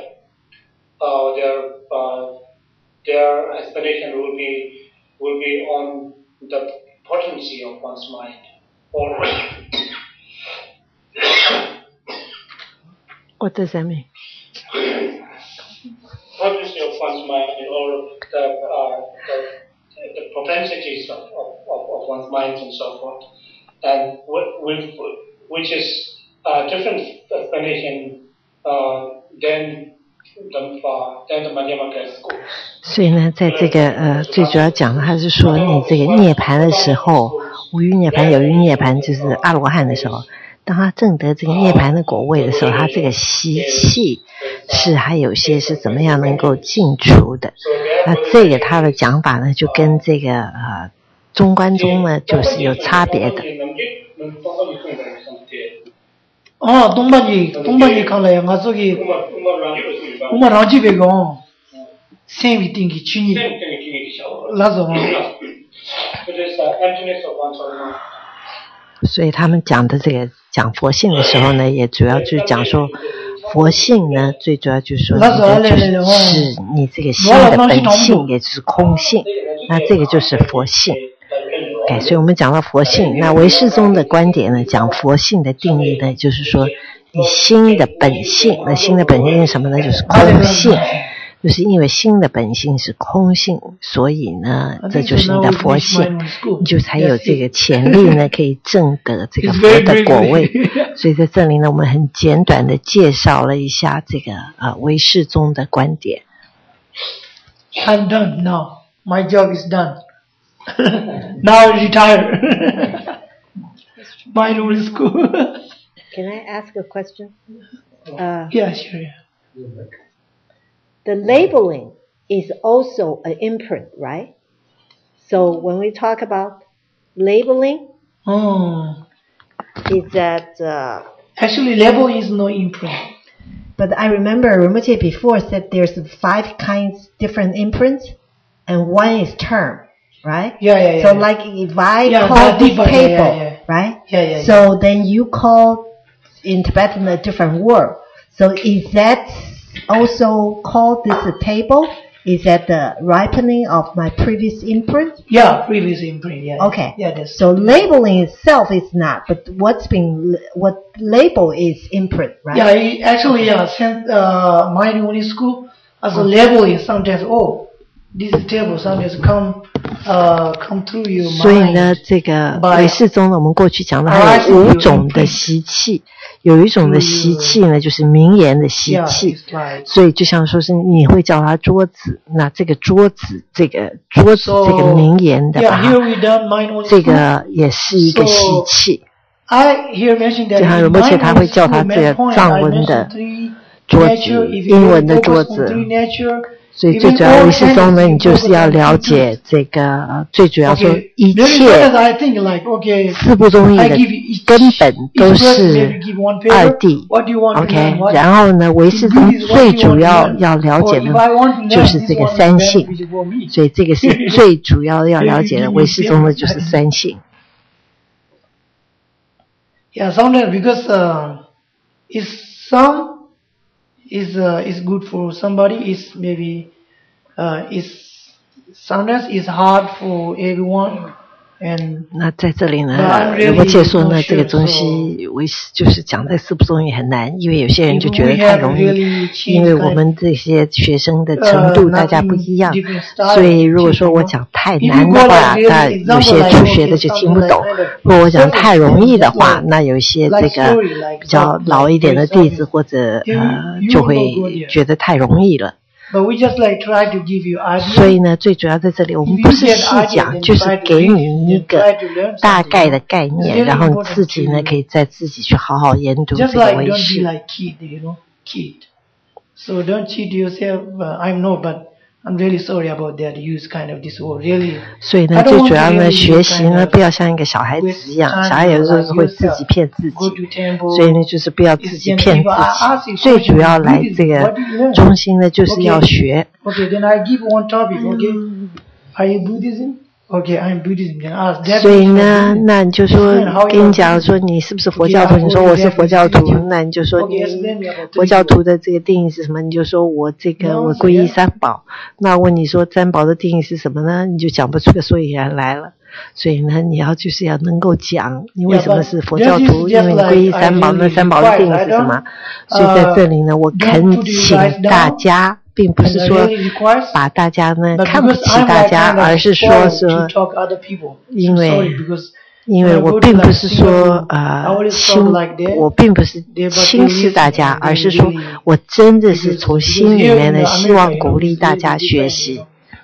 Their explanation will be on the potency of one's mind. Or what does that mean? Potency of one's mind, or the propensities of one's mind and so forth, and which is different explanation than the Madhyamaka schools. 所以呢，在这个最主要讲的，他是说你这个涅槃的时候，无余涅槃、有余涅槃，就是阿罗汉的时候，当他证得这个涅槃的果位的时候，他这个习气是还有些是怎么样能够尽除的。那这个他的讲法呢，就跟这个中观宗呢就是有差别的。 东半年看来我这个我们让这边讲三位定的去年那种所以他们讲的这个讲佛性的时候呢，也主要就是讲说佛性呢，最主要就是说就是你这个心的本性，也就是空性，那这个就是佛性。所以我们讲到佛性，那唯识宗的观点呢，讲佛性的定义呢，就是说你心的本性，那心的本性是什么呢？就是空性。 就是因为心的本性是空性，所以呢，这就是你的佛性，你就才有这个潜力呢，可以证得这个佛的果位。所以在这里呢，我们很简短的介绍了一下这个唯识宗的观点。 I'm done now. My job is done. Now I retire. My only school. Can I ask a question? Yeah, sure. Yeah. The labeling is also an imprint, right? So when we talk about labeling, is that actually labeling is no imprint. But I remember Rinpoche before said there's 5 kinds different imprints, and one is term, right? Yeah. So like if I call this table, right? Yeah. So then you call in Tibetan a different word. So is that also called this a table? Is that the ripening of my previous imprint? Yeah, previous imprint. Yeah. Okay. Yeah, that's so labeling itself is not, but what label is imprint, right? Yeah, actually, since Mind Only School, as a label is sometimes this table sometimes come through your mind. 所以呢，这个唯识宗呢，我们过去讲的还有5种的习气。有一种的习气呢，就是名言的习气，所以就像说是你会叫它桌子，那这个桌子这个名言的吧，这个也是一个习气。就像如果他会叫它这个藏文的桌子，英文的桌子。所以最主要唯识宗呢，你就是要了解这个最主要说一切四部宗义的根本都是二谛 ，OK。然后呢，唯识宗最主要要了解的就是这个三性，所以这个是最主要要了解的唯识宗的就是三性。 Yeah, sometimes because some is good for somebody, is maybe is sometimes is hard for everyone. And 那在这里呢，如果切说呢，这个东西唯识就是讲在四部宗义很难，因为有些人就觉得太容易，因为我们这些学生的程度大家不一样，所以如果说我讲太难的话，那有些初学的就听不懂；如果我讲太容易的话，那有一些这个比较老一点的弟子或者就会觉得太容易了。 But we just like try to give you idea. 所以呢，最主要在这里，我们不是细讲，就是给你一个大概的概念，然后你自己呢，可以再自己去好好研读这个唯识。 Just like don't be like kid, kid. So don't cheat yourself. I know, but I'm really sorry about that. Use kind of this word, really. 所以呢，最主要呢，学习呢，不要像一个小孩子一样，小孩有时候会自己骗自己，所以呢，就是不要自己骗自己。最主要来这个中心呢，就是要学。 Okay, then I give one topic. Okay, are you Buddhism? Okay, I'm Buddhism. Then ask. 所以呢，那你就说跟你讲说你是不是佛教徒？你说我是佛教徒，那你就说你佛教徒的这个定义是什么？你就说我皈依三宝。那问你说三宝的定义是什么呢？你就讲不出个所以然来了。所以呢，你就是要能够讲你为什么是佛教徒，因为你皈依三宝，那三宝的定义是什么？所以在这里呢，我恳请大家。并不是说把大家呢看不起大家，而是说因为我并不是说我并不是轻视大家，而是说我真的是从心里面呢希望鼓励大家学习。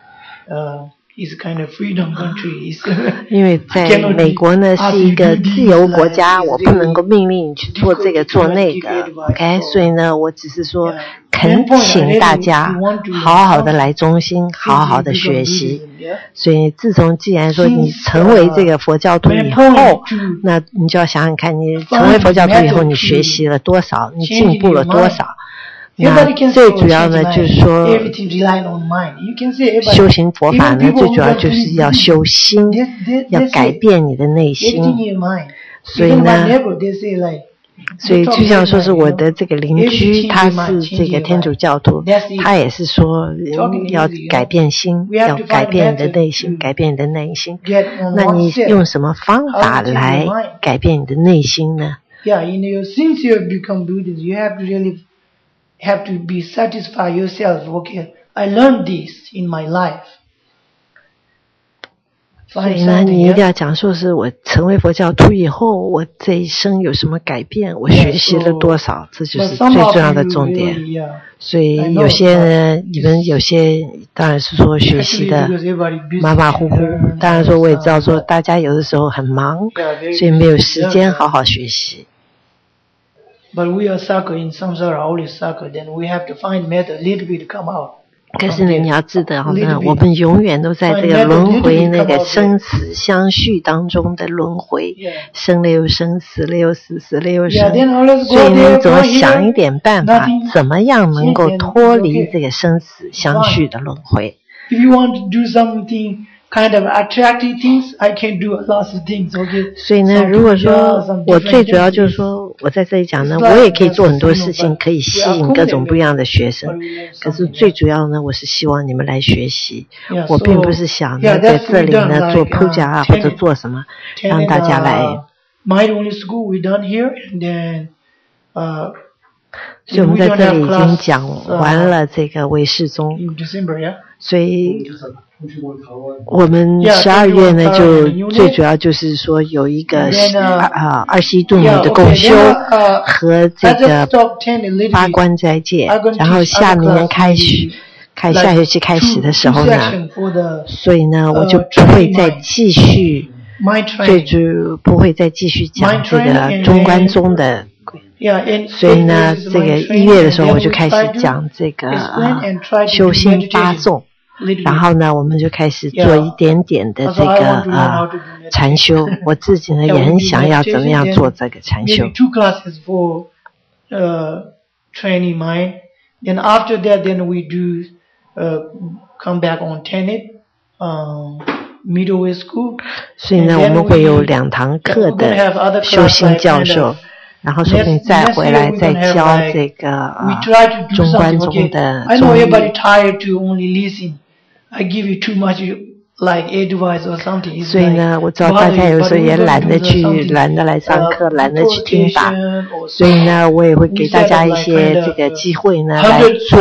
因为在美国呢是一个自由国家，我不能够命令你去做这个做那个 ，OK？ 所以呢，我只是说恳请大家好好的来中心，好好的学习。所以自从既然说你成为这个佛教徒以后，那你就要想想看，你成为佛教徒以后，你学习了多少，你进步了多少。那最主要呢，就是说修行佛法呢，最主要就是要修心，要改变你的内心。所以呢，所以就像说是我的这个邻居，他是这个天主教徒，他也是说要改变心，要改变你的内心，改变你的内心。那你用什么方法来改变你的内心呢？ Have to be satisfied yourself. Okay, I learned this in my life. 所以呢，你一定要讲述是我成为佛教徒以后，我这一生有什么改变，我学习了多少，这就是最重要的重点。所以有些人，你们有些当然是说学习的马马虎虎，当然说我也知道说大家有的时候很忙，所以没有时间好好学习。 But we are stuck in samsara, always stuck. Then we have to find method, little bit to come out. 可是呢，你要知道呢，我们永远都在这个轮回那个生死相续当中的轮回，生了又生，死了又死，死了又生。所以呢，总要想一点办法，怎么样能够脱离这个生死相续的轮回。 If you want to do something kind of attractive things, I can do a lot of things. Okay. 所以呢，如果说我最主要就是说，我在这里讲呢，我也可以做很多事情，可以吸引各种不一样的学生。可是最主要呢，我是希望你们来学习。我并不是想呢在这里呢做铺架啊，或者做什么，让大家来。 Mind only school we done here, and then 所以我们在这里已经讲完了这个唯识宗。所以我们12月呢，就最主要就是说有一个21度女的共修和这个八关斋戒，然后下明年下学期开始的时候呢，所以呢我就不会再继续不会再继续讲这个中观宗的。所以呢，这个1月的时候我就开始讲这个修心8颂。然后呢，我们就开始做一点点的这个禅修。我自己呢也很想要怎么样做这个禅修。 2 classes for training mind. Then after that, then we do come back on tenet, middle way school. 所以呢，我们会有2堂课的修心教授。然后说不定再回来再教这个中观宗的中医。 I know everybody tired to only listen. I give you too much like advice or something. 所以呢，我知道大家有时候也懒得来上课，懒得去听法。所以呢，我也会给大家一些这个机会呢，来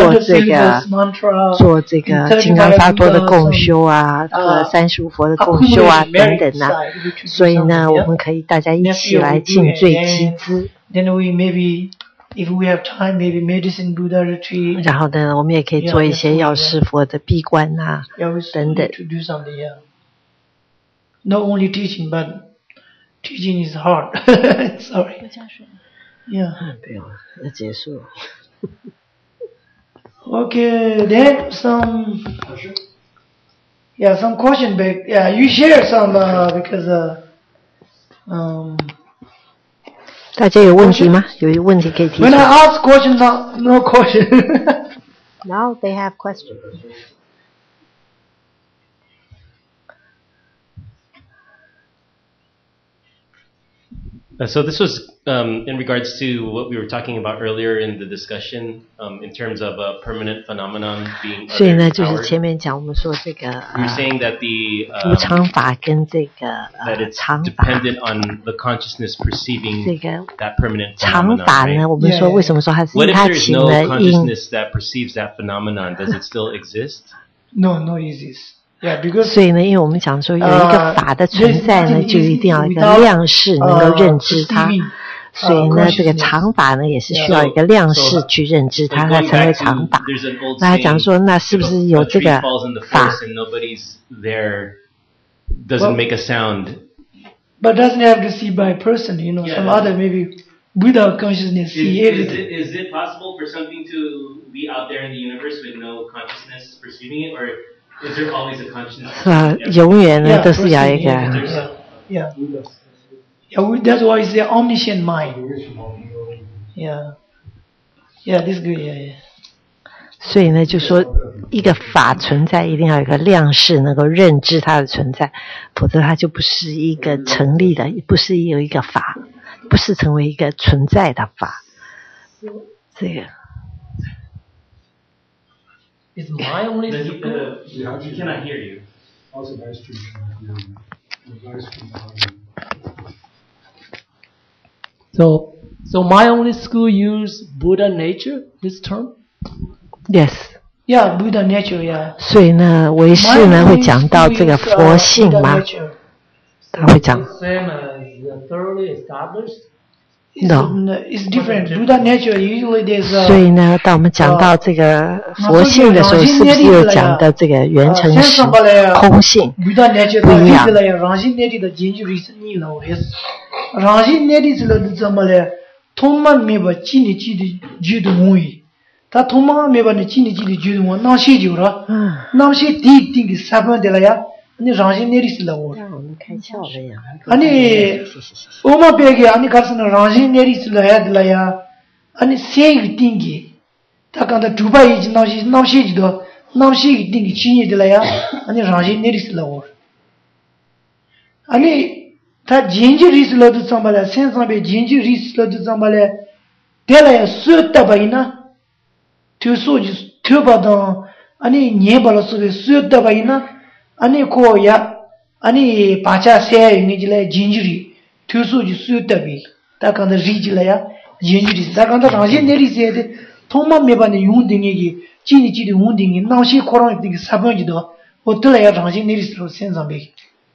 做这个金刚萨埵的共修啊，和35佛的共修啊等等啊。所以呢，我们可以大家一起来尽罪集资。 Then we maybe, if we have time, maybe medicine Buddha retreat. 然后呢，我们也可以做一些药师佛的闭关啊，等等。 To do something, yeah. Not only teaching, but teaching is hard. Sorry. Yeah. 不用了，要结束了。 Okay, then some question back. Yeah, you share some because 大家有问题吗？有问题可以提出。 When I ask question, no question. Now they have questions. So this was in regards to what we were talking about earlier in the discussion, in terms of a permanent phenomenon being. 所以呢，就是前面讲我们说这个 You're saying that the 无常法跟这个 that it's 常法 dependent on the consciousness perceiving 这个 that permanent 常 phenomenon. 法呢， Right? 我们说为什么说它是 What 因 if 它 there is 起 no 了因 consciousness that perceives that phenomenon? Does it still exist? No exist. Yeah, because 所以呢，因为我们讲说有一个法的存在呢，就一定要一个量式能够认知它。所以呢，这个常法呢，也是需要一个量式去认知它，它成为常法。那他讲说，那是不是有这个法 Doesn't make a sound. But doesn't have to see by person, some other maybe without consciousness see everything. Is it possible for something to be out there in the universe with no consciousness perceiving it, or is there always a consciousness? 永远呢都是有一个。 Yeah, that's why it's the omniscient mind. Yeah, this is good. Yeah. 所以呢，就说一个法存在，一定要有一个量式能够认知它的存在，否则它就不是一个成立的，不是有一个法，不是成为一个存在的法。这个。 Is my only we cannot hear you. So my only school use Buddha nature, this term? Yes. Yeah, Buddha nature, yeah. 所以呢，唯识呢会讲到这个佛性吗？他会讲。No. It's different. Buddha nature usually there's 所以呢，当我们讲到这个佛性的时候，是不是又讲到这个缘成实、空性不一样？ 아니 라신 내리슬라고. 아니 오마베게 아니 가서는 라신 내리슬라야 들라야. 아니 세기 띵기. 다간다 두바이 나시지도 나시기 띵기 진이 들라야. 아니 라신 내리슬라고. 아니 다 진지 리슬라도 참발야 센상베 진지 리슬라도 참발야 데라야 수었다바이나 투소지 투바다 아니 녜발로서 수었다바이나 아니 고야 아니 바자 세인이지래 진지리 투수지 수다비 다간다 리지래야 진지리 다간다 라신 내리세데 통만 메바네 용딩이기 진이지리 용딩이 나시 코랑 딩 사번지도 어떨래야 라신 내리스로 센상베.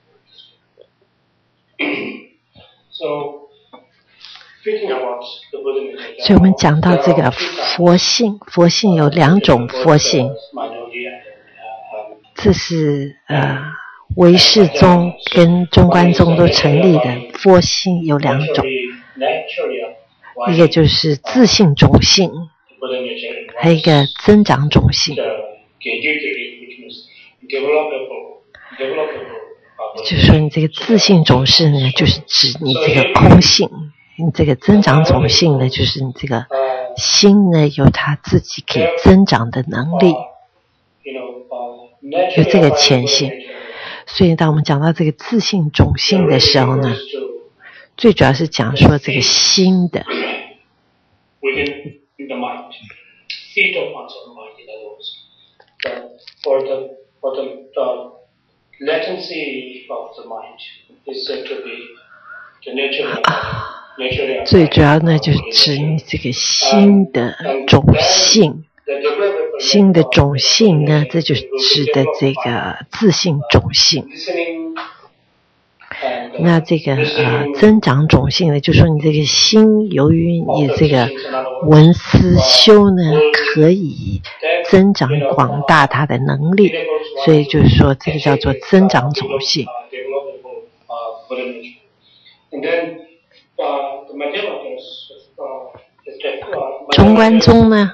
So speaking about the Buddha nature. 所以我们讲到这个佛性，佛性有2种佛性。这是唯识宗跟中观宗都成立的佛性有2种，一个就是自性种性，还有一个增长种性。就是说你这个自性种性呢，就是指你这个空性；你这个增长种性呢，就是你这个心呢有它自己可以增长的能力。有这个潜性，所以当我们讲到这个自性种性的时候呢，最主要是讲说这个心的。最主要呢就是指你这个心的种性。心的种性呢，这就是指的这个自性种性。那这个增长种性呢，就是说你这个心由于你这个闻思修呢，可以增长广大它的能力，所以就是说这个叫做增长种性。中观宗呢？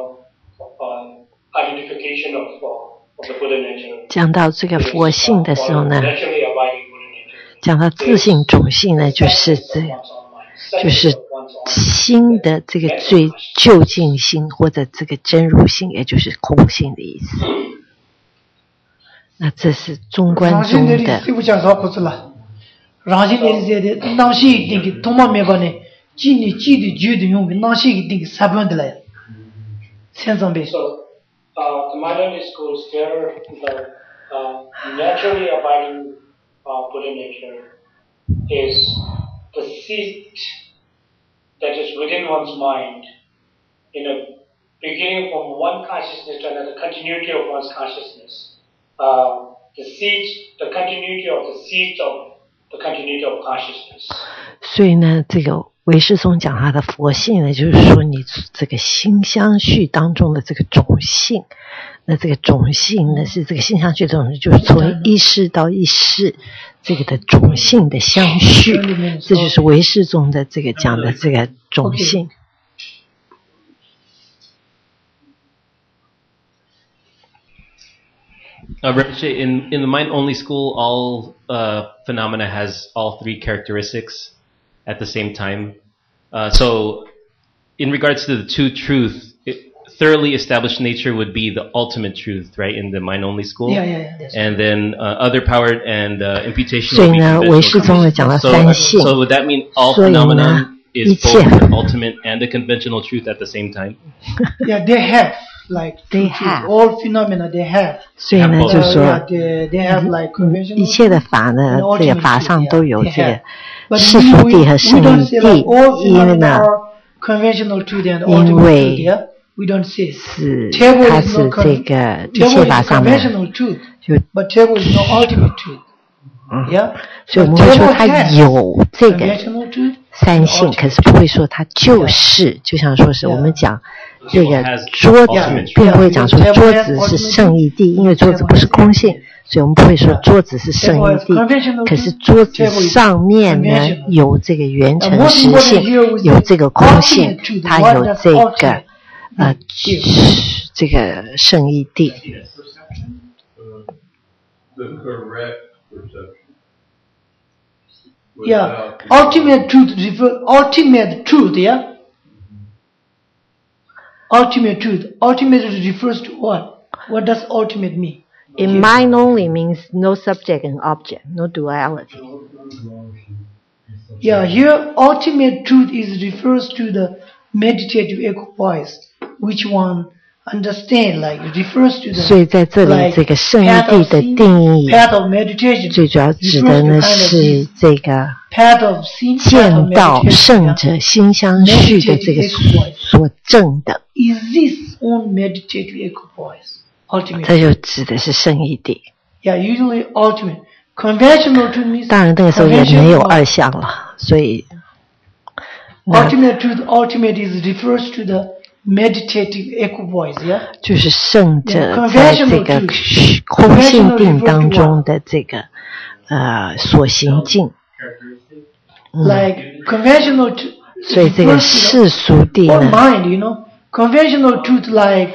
讲到这个佛性的时候呢，讲到自性种性呢，就是心的这个最究竟性或者这个真如性，也就是空性的意思。那这是中观宗的。 The minority schools, there the naturally abiding Buddha nature is the seed that is within one's mind, beginning from one consciousness to another, continuity of one's consciousness. The continuity of the seeds of the continuity of consciousness. 所以呢，这个唯识宗讲他的佛性呢，就是说你这个心相续当中的这个种性，那这个种性呢是这个心相续这种，就是从一世到一世这个的种性的相续，这就是唯识宗的这个讲的这个种性。 In the mind-only school, all phenomena has all 3 characteristics at the same time. So in regards to the two truth, thoroughly established nature would be the ultimate truth, right, in the mind-only school? Yeah. And then other power and imputation 所以呢，唯识宗讲了3性。 So would that mean all phenomenon is both the ultimate and the conventional truth at the same time? Yeah, they have. Like they have all phenomena they have. 所以呢，就是说， they have like conventional. 一切的法呢，这个法上都有这个世俗谛和胜义谛，因为呢， we don't say. 是 Table 它 is 是 no 这个一 table 切 is 法上面 conventional truth, 就 but table is no ultimate truth. Yeah. 所以我 But 们会说 table 它 has 有这个 conventional truth, 三性， ultimate 可是不会说它就是就像说是我们讲这个 has 桌子 ultimate， 并不会讲说 Yeah, 桌 table 子 has 是 ultimate 圣义地，因为桌子不是空性，所以我们不会说桌子是圣义 Table has 地。 conventional 可是 truth, 桌子 table is 上面呢 conventional. 有这个原成 most 实 important 性 here，was 有这个空性 ultimate truth， 它 what 有 does 这 ultimate 个这个圣义地。 The correct perception. Yeah, Without- ultimate truth, yeah? Ultimate truth. Ultimate refers to what? What does ultimate mean? In mind only means no subject and object, no duality. Yeah, here ultimate truth refers to the meditative equipoise, which one understand, like it refers to 所以在这里 like 这个圣义 path 地 of 的 sin, 定义 path of meditation, 最主要指的 refers 呢 to kind of 是 this 这个 path of sin, path of 见到 meditation, 圣 yeah? 者心相续的这个所证的， Is this on meditative equipoise? Ultimate. 这就指的是圣义地。 Yeah, usually ultimate. Conventional truth means 当然那个时候也没有 conventional 二项了，所以那 ultimate truth. Ultimate is refers to the meditative equipoise. Yeah. 就是圣者 Yeah, 在这 conventional 个 truth. 空性 Conventional 定 refers 当 to 中 what? 的这个所行境。 Like conventional truth. 所以这个 refers to 世俗地 the- or 呢， mind, you know. Conventional truth like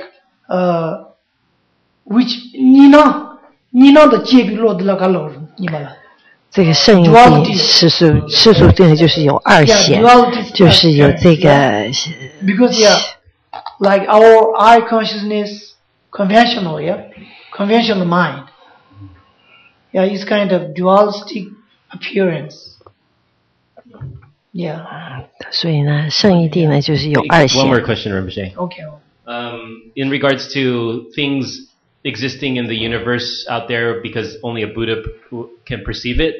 which 你那的界比落得了个老人，你们了。 这个圣义地 Duality 世俗地呢，就是有二 Yeah, 显， duality 就是有这个 Because yeah, like our eye consciousness, conventional, yeah, conventional mind, yeah, it's kind of dualistic appearance. Yeah. 所以呢，圣义地呢就是有二 One more 显。 question, Rinpoche. Okay. In regards to things existing in the universe out there because only a Buddha can perceive it,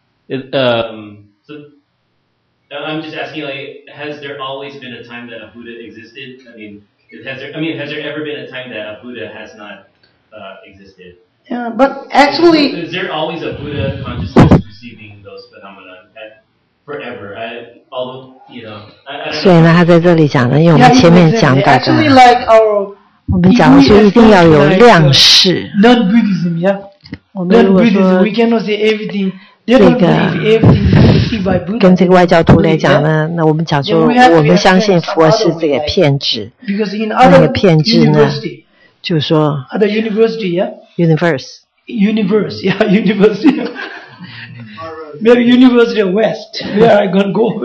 so I'm just asking, like, has there always been a time that a Buddha existed? Has there ever been a time that a Buddha has not existed? Yeah, but actually, Is there always a Buddha consciousness perceiving those phenomena forever? Although, I don't 所以 know. 呢，他在这里讲呢，因为我 yeah, 们前面讲 exactly. 到 Actually, 的， like our 我们讲的说一定要有量式。 non-Buddhism, yeah, 我们如果 non-Buddhism, 说 we cannot say everything. They don't 这个 believe everything is perceived by Buddha. 跟这个外教徒来讲呢，那我们讲说， Yeah, we have to 我们相信 understand 佛是 some other 这个 way, 骗子， Because in 那个 other 骗子呢， university, 就是说 other university, yeah, universe。 universe, yeah, university. Maybe University of West, where I gonna go.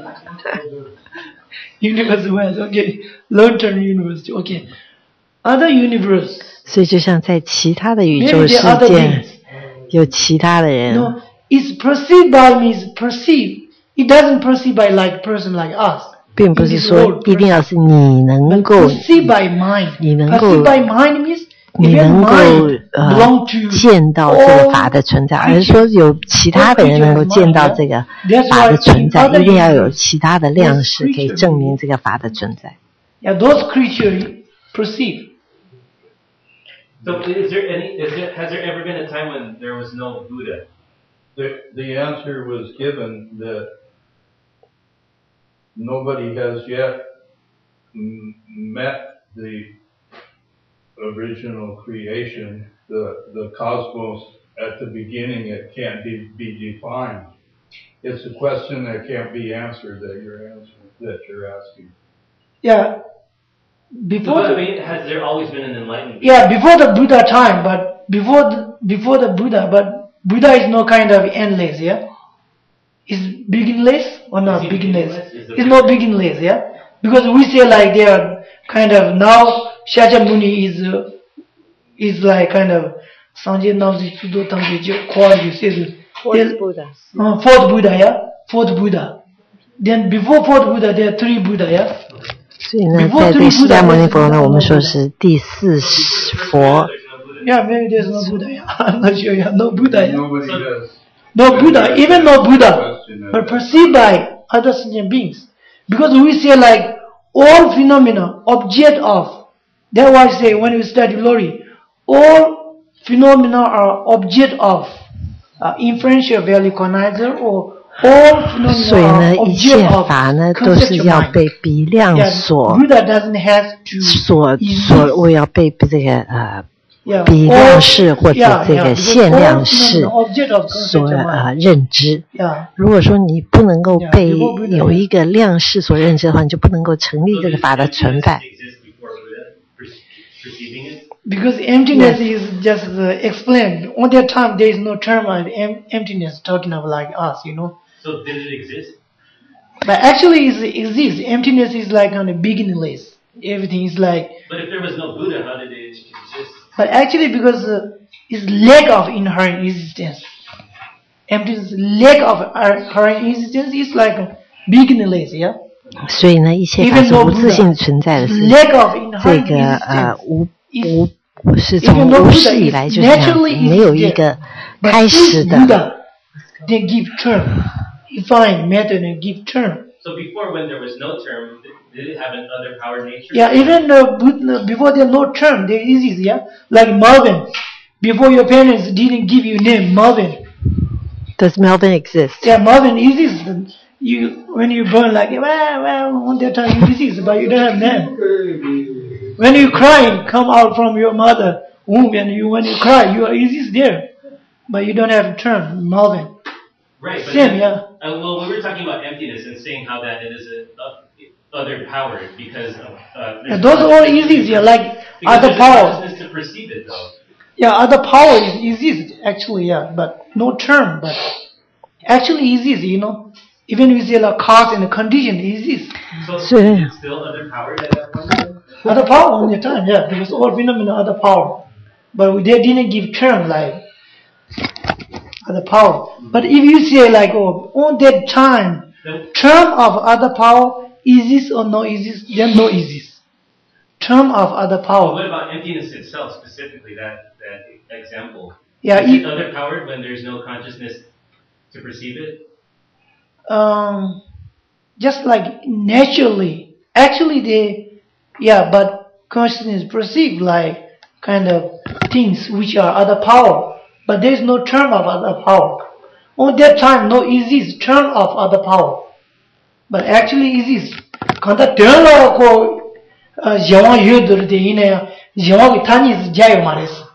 University of West, okay. Lantern University, okay. Other universe, 所以就像在其他的宇 maybe 宙 there 世 are other 界 beings. 有其他的人， No, it's perceived by means perceive. It doesn't perceive by like person like us. 并不是说一定要是你能 But 够 perceived by mind. 你能够 Perceived by mind means 你 even 能够 mind belong to 见到这个法的存在，而是说有其他的人能够见到这个法的存在，一定要有其他的量式可以证明这个法的存在。 Yeah, those creatures perceive. So has there ever been a time when there was no Buddha? The answer was given that nobody has yet met the original creation, the cosmos at the beginning. It can't be defined. It's a question that can't be answered that you're asking. Yeah. Before Has there always been an enlightened? yeah, before the Buddha time, but before the Buddha, but Buddha is no kind of endless, yeah? Is beginless or not Is he beginless? beginless? It's not beginless, yeah? Because we say like they are kind of now Shakyamuni is like kind of Sanje Namsi Sudo Tamse quality says Fourth Buddha. Fourth Buddha, yeah? Fourth Buddha. Then before fourth Buddha there are three Buddha, yeah? 所以呢，在这个释迦牟尼佛呢，我们说是第四佛。 Yeah, maybe there's no Buddha, yeah. I'm not sure, yeah. No Buddha, yeah. Nobody does. No Buddha, even no Buddha, but perceived by other sentient beings. Because we say like all phenomena, object of. That's why I say when we study Lori, all phenomena are object of inferential value cognizer or all 所以 phenomena 呢 are 一切 object of 法呢都是 conceptual 要 mind. 被比量 Yeah, 所 Buddha doesn't have to 所谓要被这个 yeah, 比 all- 量式或者 yeah, 这 yeah, 个 because 限 all 量式 phenomena object of 所 conceptual mind. 认知。 Yeah. 如果说你不能够 Yeah, 被 before Buddha- 有一个量式所认知的话，你就不能够成立这个法的存在。 Exist before Buddha perceiving it. Because emptiness is just explained. On that time, there is no term like emptiness talking of like us, you know. So did it exist? But actually, it exists. Emptiness is like on a beginningless. Everything is like. But if there was no Buddha, how did it exist? But actually, because it's lack of inherent existence. Emptiness, lack of inherent existence is like beginningless, yeah. 所以呢，一切法是无自性存在的，是 Lack of 这 inherent 个 existence. 是从无始以来就是这样子，没有一个开始的。 They give term, define method and give term. So before, when there was no term, did it have an other power nature? Yeah, even before there no term, there is, yeah. Like Marvin, before your parents didn't give you name Marvin. Does Melvin exist? Yeah, Marvin exists. You when you born like well on that time you exist, but you don't have name. When you cry, come out from your mother womb, and when you cry, you exist there, but you don't have term Marvin. Right. But Same, then, yeah. Well, we were talking about emptiness and saying how that it is a other power because of. Yeah, those all exist, yeah, like because other there's a power. consciousness to perceive it, though. Yeah, other power exists actually, yeah, but no term, but actually exists, you know. Even we say like cause and condition exists. So So- is it still other power at that point? Other power on the time, yeah, because all phenomena are other power. But they didn't give term like other power. But if you say like, oh, on that time, Then, term of other power exists or no exists, then no exists. Term of other what power. about emptiness itself specifically? That example. Yeah, Is it other power when there's no consciousness to perceive it? Just like naturally, actually but consciousness perceive like kind of things which are other power, but there is no term of other power. On that time, no exists term of other power, but actually exists. Когда term 거 영화 유도를 돼 이네 영화 단위 자유 말했어.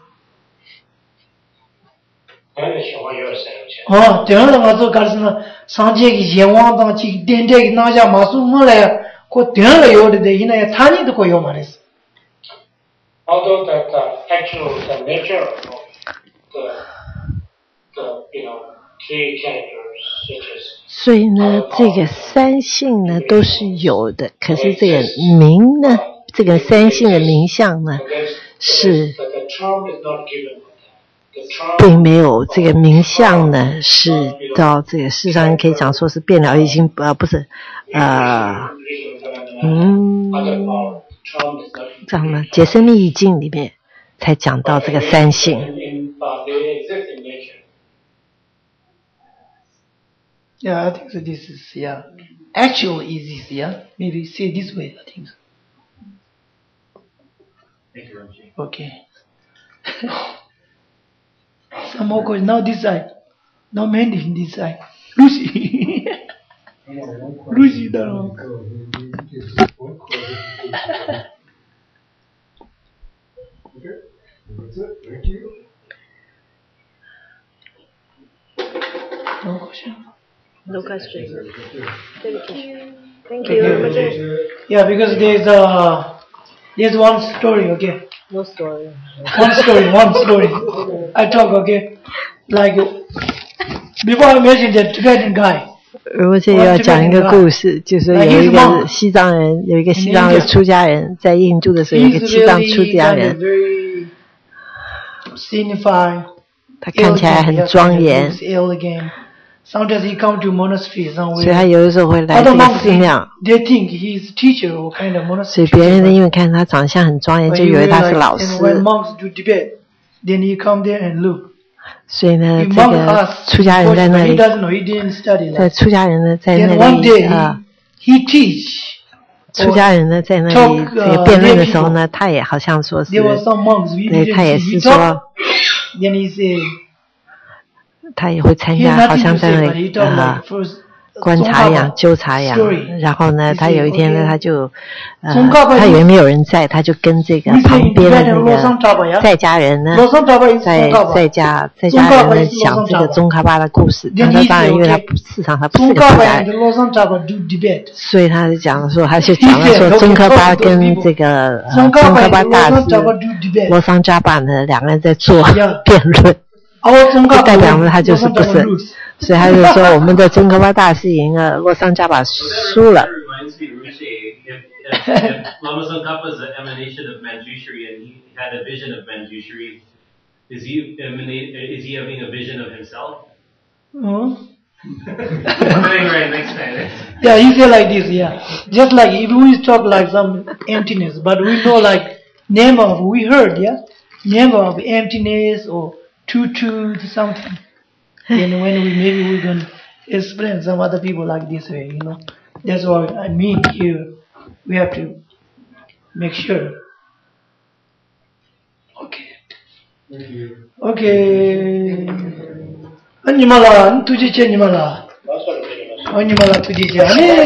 term 가서 가르치는 상제기 영화당 지 된대기 나자 마수 몰래 그 term 요를 돼 이네 단위도 거요 말했어. Although that actual the nature of the three characters such as 所以呢，这个三性呢都是有的，可是这个名呢，这个三性的名相呢，是 the term is not given. The term 并没有这个名相呢，是到这个事实上可以讲说是变了，已经不是 other power. Term is not 这样呢，《解深密意经》里面才讲到这个三性。 they exist in nature. Yeah, I think so. This is actual exists. Yeah, maybe say this way. I think so. Thank you, Ramji. Okay. Some more questions. Now this side. Now Mandy this side. Lucy. Lucy, down. Thank you. No question. No question. Thank Okay. Yeah, because there's one story. Okay. No story. One story. I talk. Okay. Like before I mentioned that Tibetan guy. 而且要讲一个故事，就是有一个西藏人，有一个西藏的出家人，在印度的时候，有一个西藏出家人， Signify 他看起来很庄严， elegant. Sometimes he come to monastery 所以他 somewhere. 有的时候会来这 Other 个 monks 寺庙， they think he's teacher or kind of 所以 monastery. 别人呢因为看他长相很庄严， But 就 he 以为 will 他是 like- 老 and 师。 when monks do Tibet, then he come there and look. 所以呢， He 这 monk 个 asks 出家人在 questions, 那 but he 里， doesn't know. He didn't study 在 that. 出家人呢在 Then 那 one 里 day he teach. 出家人呢在那里这个辩论的时候呢，他也好像说是，对，他也是说，他也会参加，好像在那里观察一样、纠察一样。然后呢，他有一天呢，他就他以为没有人在，他就跟这个旁边的那个在家人呢，在家人呢讲这个宗喀巴的故事。他当然因为他市场他不是个出家人，所以他就讲了说宗喀巴跟这个宗喀巴大师罗桑扎巴呢两个人在做辩论。就代表呢他就是不是，所以他就说我们的宗喀巴大师赢了，洛桑扎巴输了。 Lama Tsongkhapa is an emanation of Manjushri, and he had a vision of Manjushri. Is he having a vision of himself? Right, next time. Yeah, he feel like this. Yeah, just like if we talk like some emptiness, but we know like name of we heard, yeah, name of emptiness or truth something. And when we can explain some other people like this way, That's what I mean here. We have to make sure. Okay. Thank you. Okay. Animala, tuji che animala. Animala tuji che.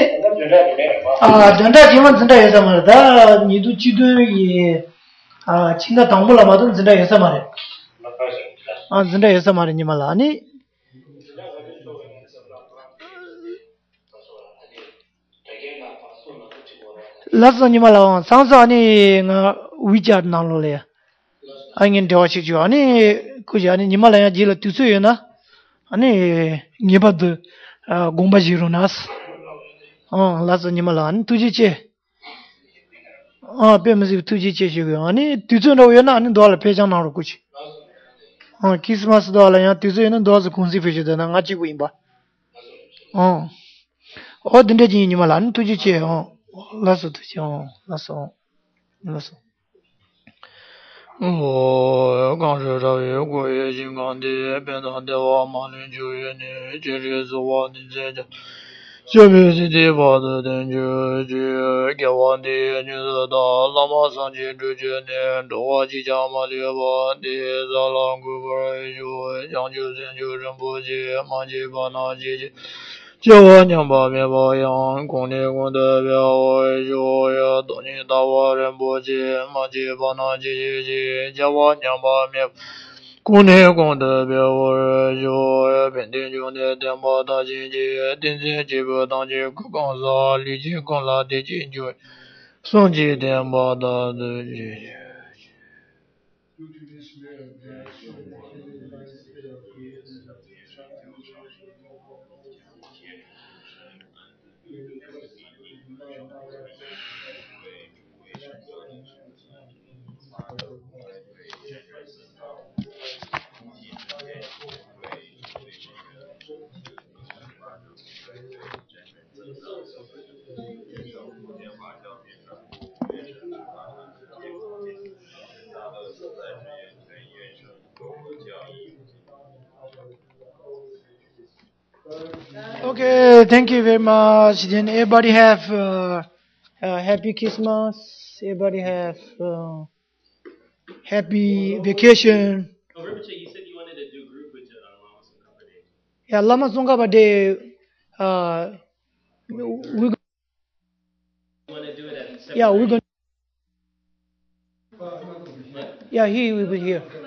Danda jiman zanda yasa marada. Nidu chidu ye. Chinda tangbula madun zanda yasa mare. Zanda yasa mare animala. Ani. Lasa animala. Sansa ani nga wijat nalo le. Angin dewa chikchu. Ani kuji ani animala ya jila tusu yo na. Ani ngibad gomba jiru nas. Lasa animala. Ani tuji che. Pe masi tuji che shigyo. Ani tusu na yo na ani dola pechang naro kuchi. Christmas dola ya tusu yo na dola kunsi fechi da na nga chigu imba. Dinde ji animala. Ani tuji che. Lasa tuji. Lasa. Gang shi zha yu gu ye xin gang di bian zang de wa ma lin ju ye ni jin ri zi wa ni zhe jia xie bi si di ba de den ju ji ge wa di ni zi da la ma san ji zhu ji ni du wa ji jia ma li ba di za lang gu bu rai ju yang ju zhen ju ren bu ji ma ji ba na ji ji 叫我娘把面包养，公里公的表为主呀，多年大我人不接，马吉把那吉，叫我娘把面，公里公的表为主呀，平地中的天把大吉吉，定金吉不当吉可刚啥，立即刚拉的进去，送吉天把大的吉。Okay, thank you very much. Then everybody have happy Christmas. Everybody have happy vacation. Rinpoche, you said you wanted to do group with Lama Tsongkhapa Day. Yeah, Lama Tsongkhapa Day. We're going. Want to do it at 7:30? Yeah, we're going. Yeah, he will be here.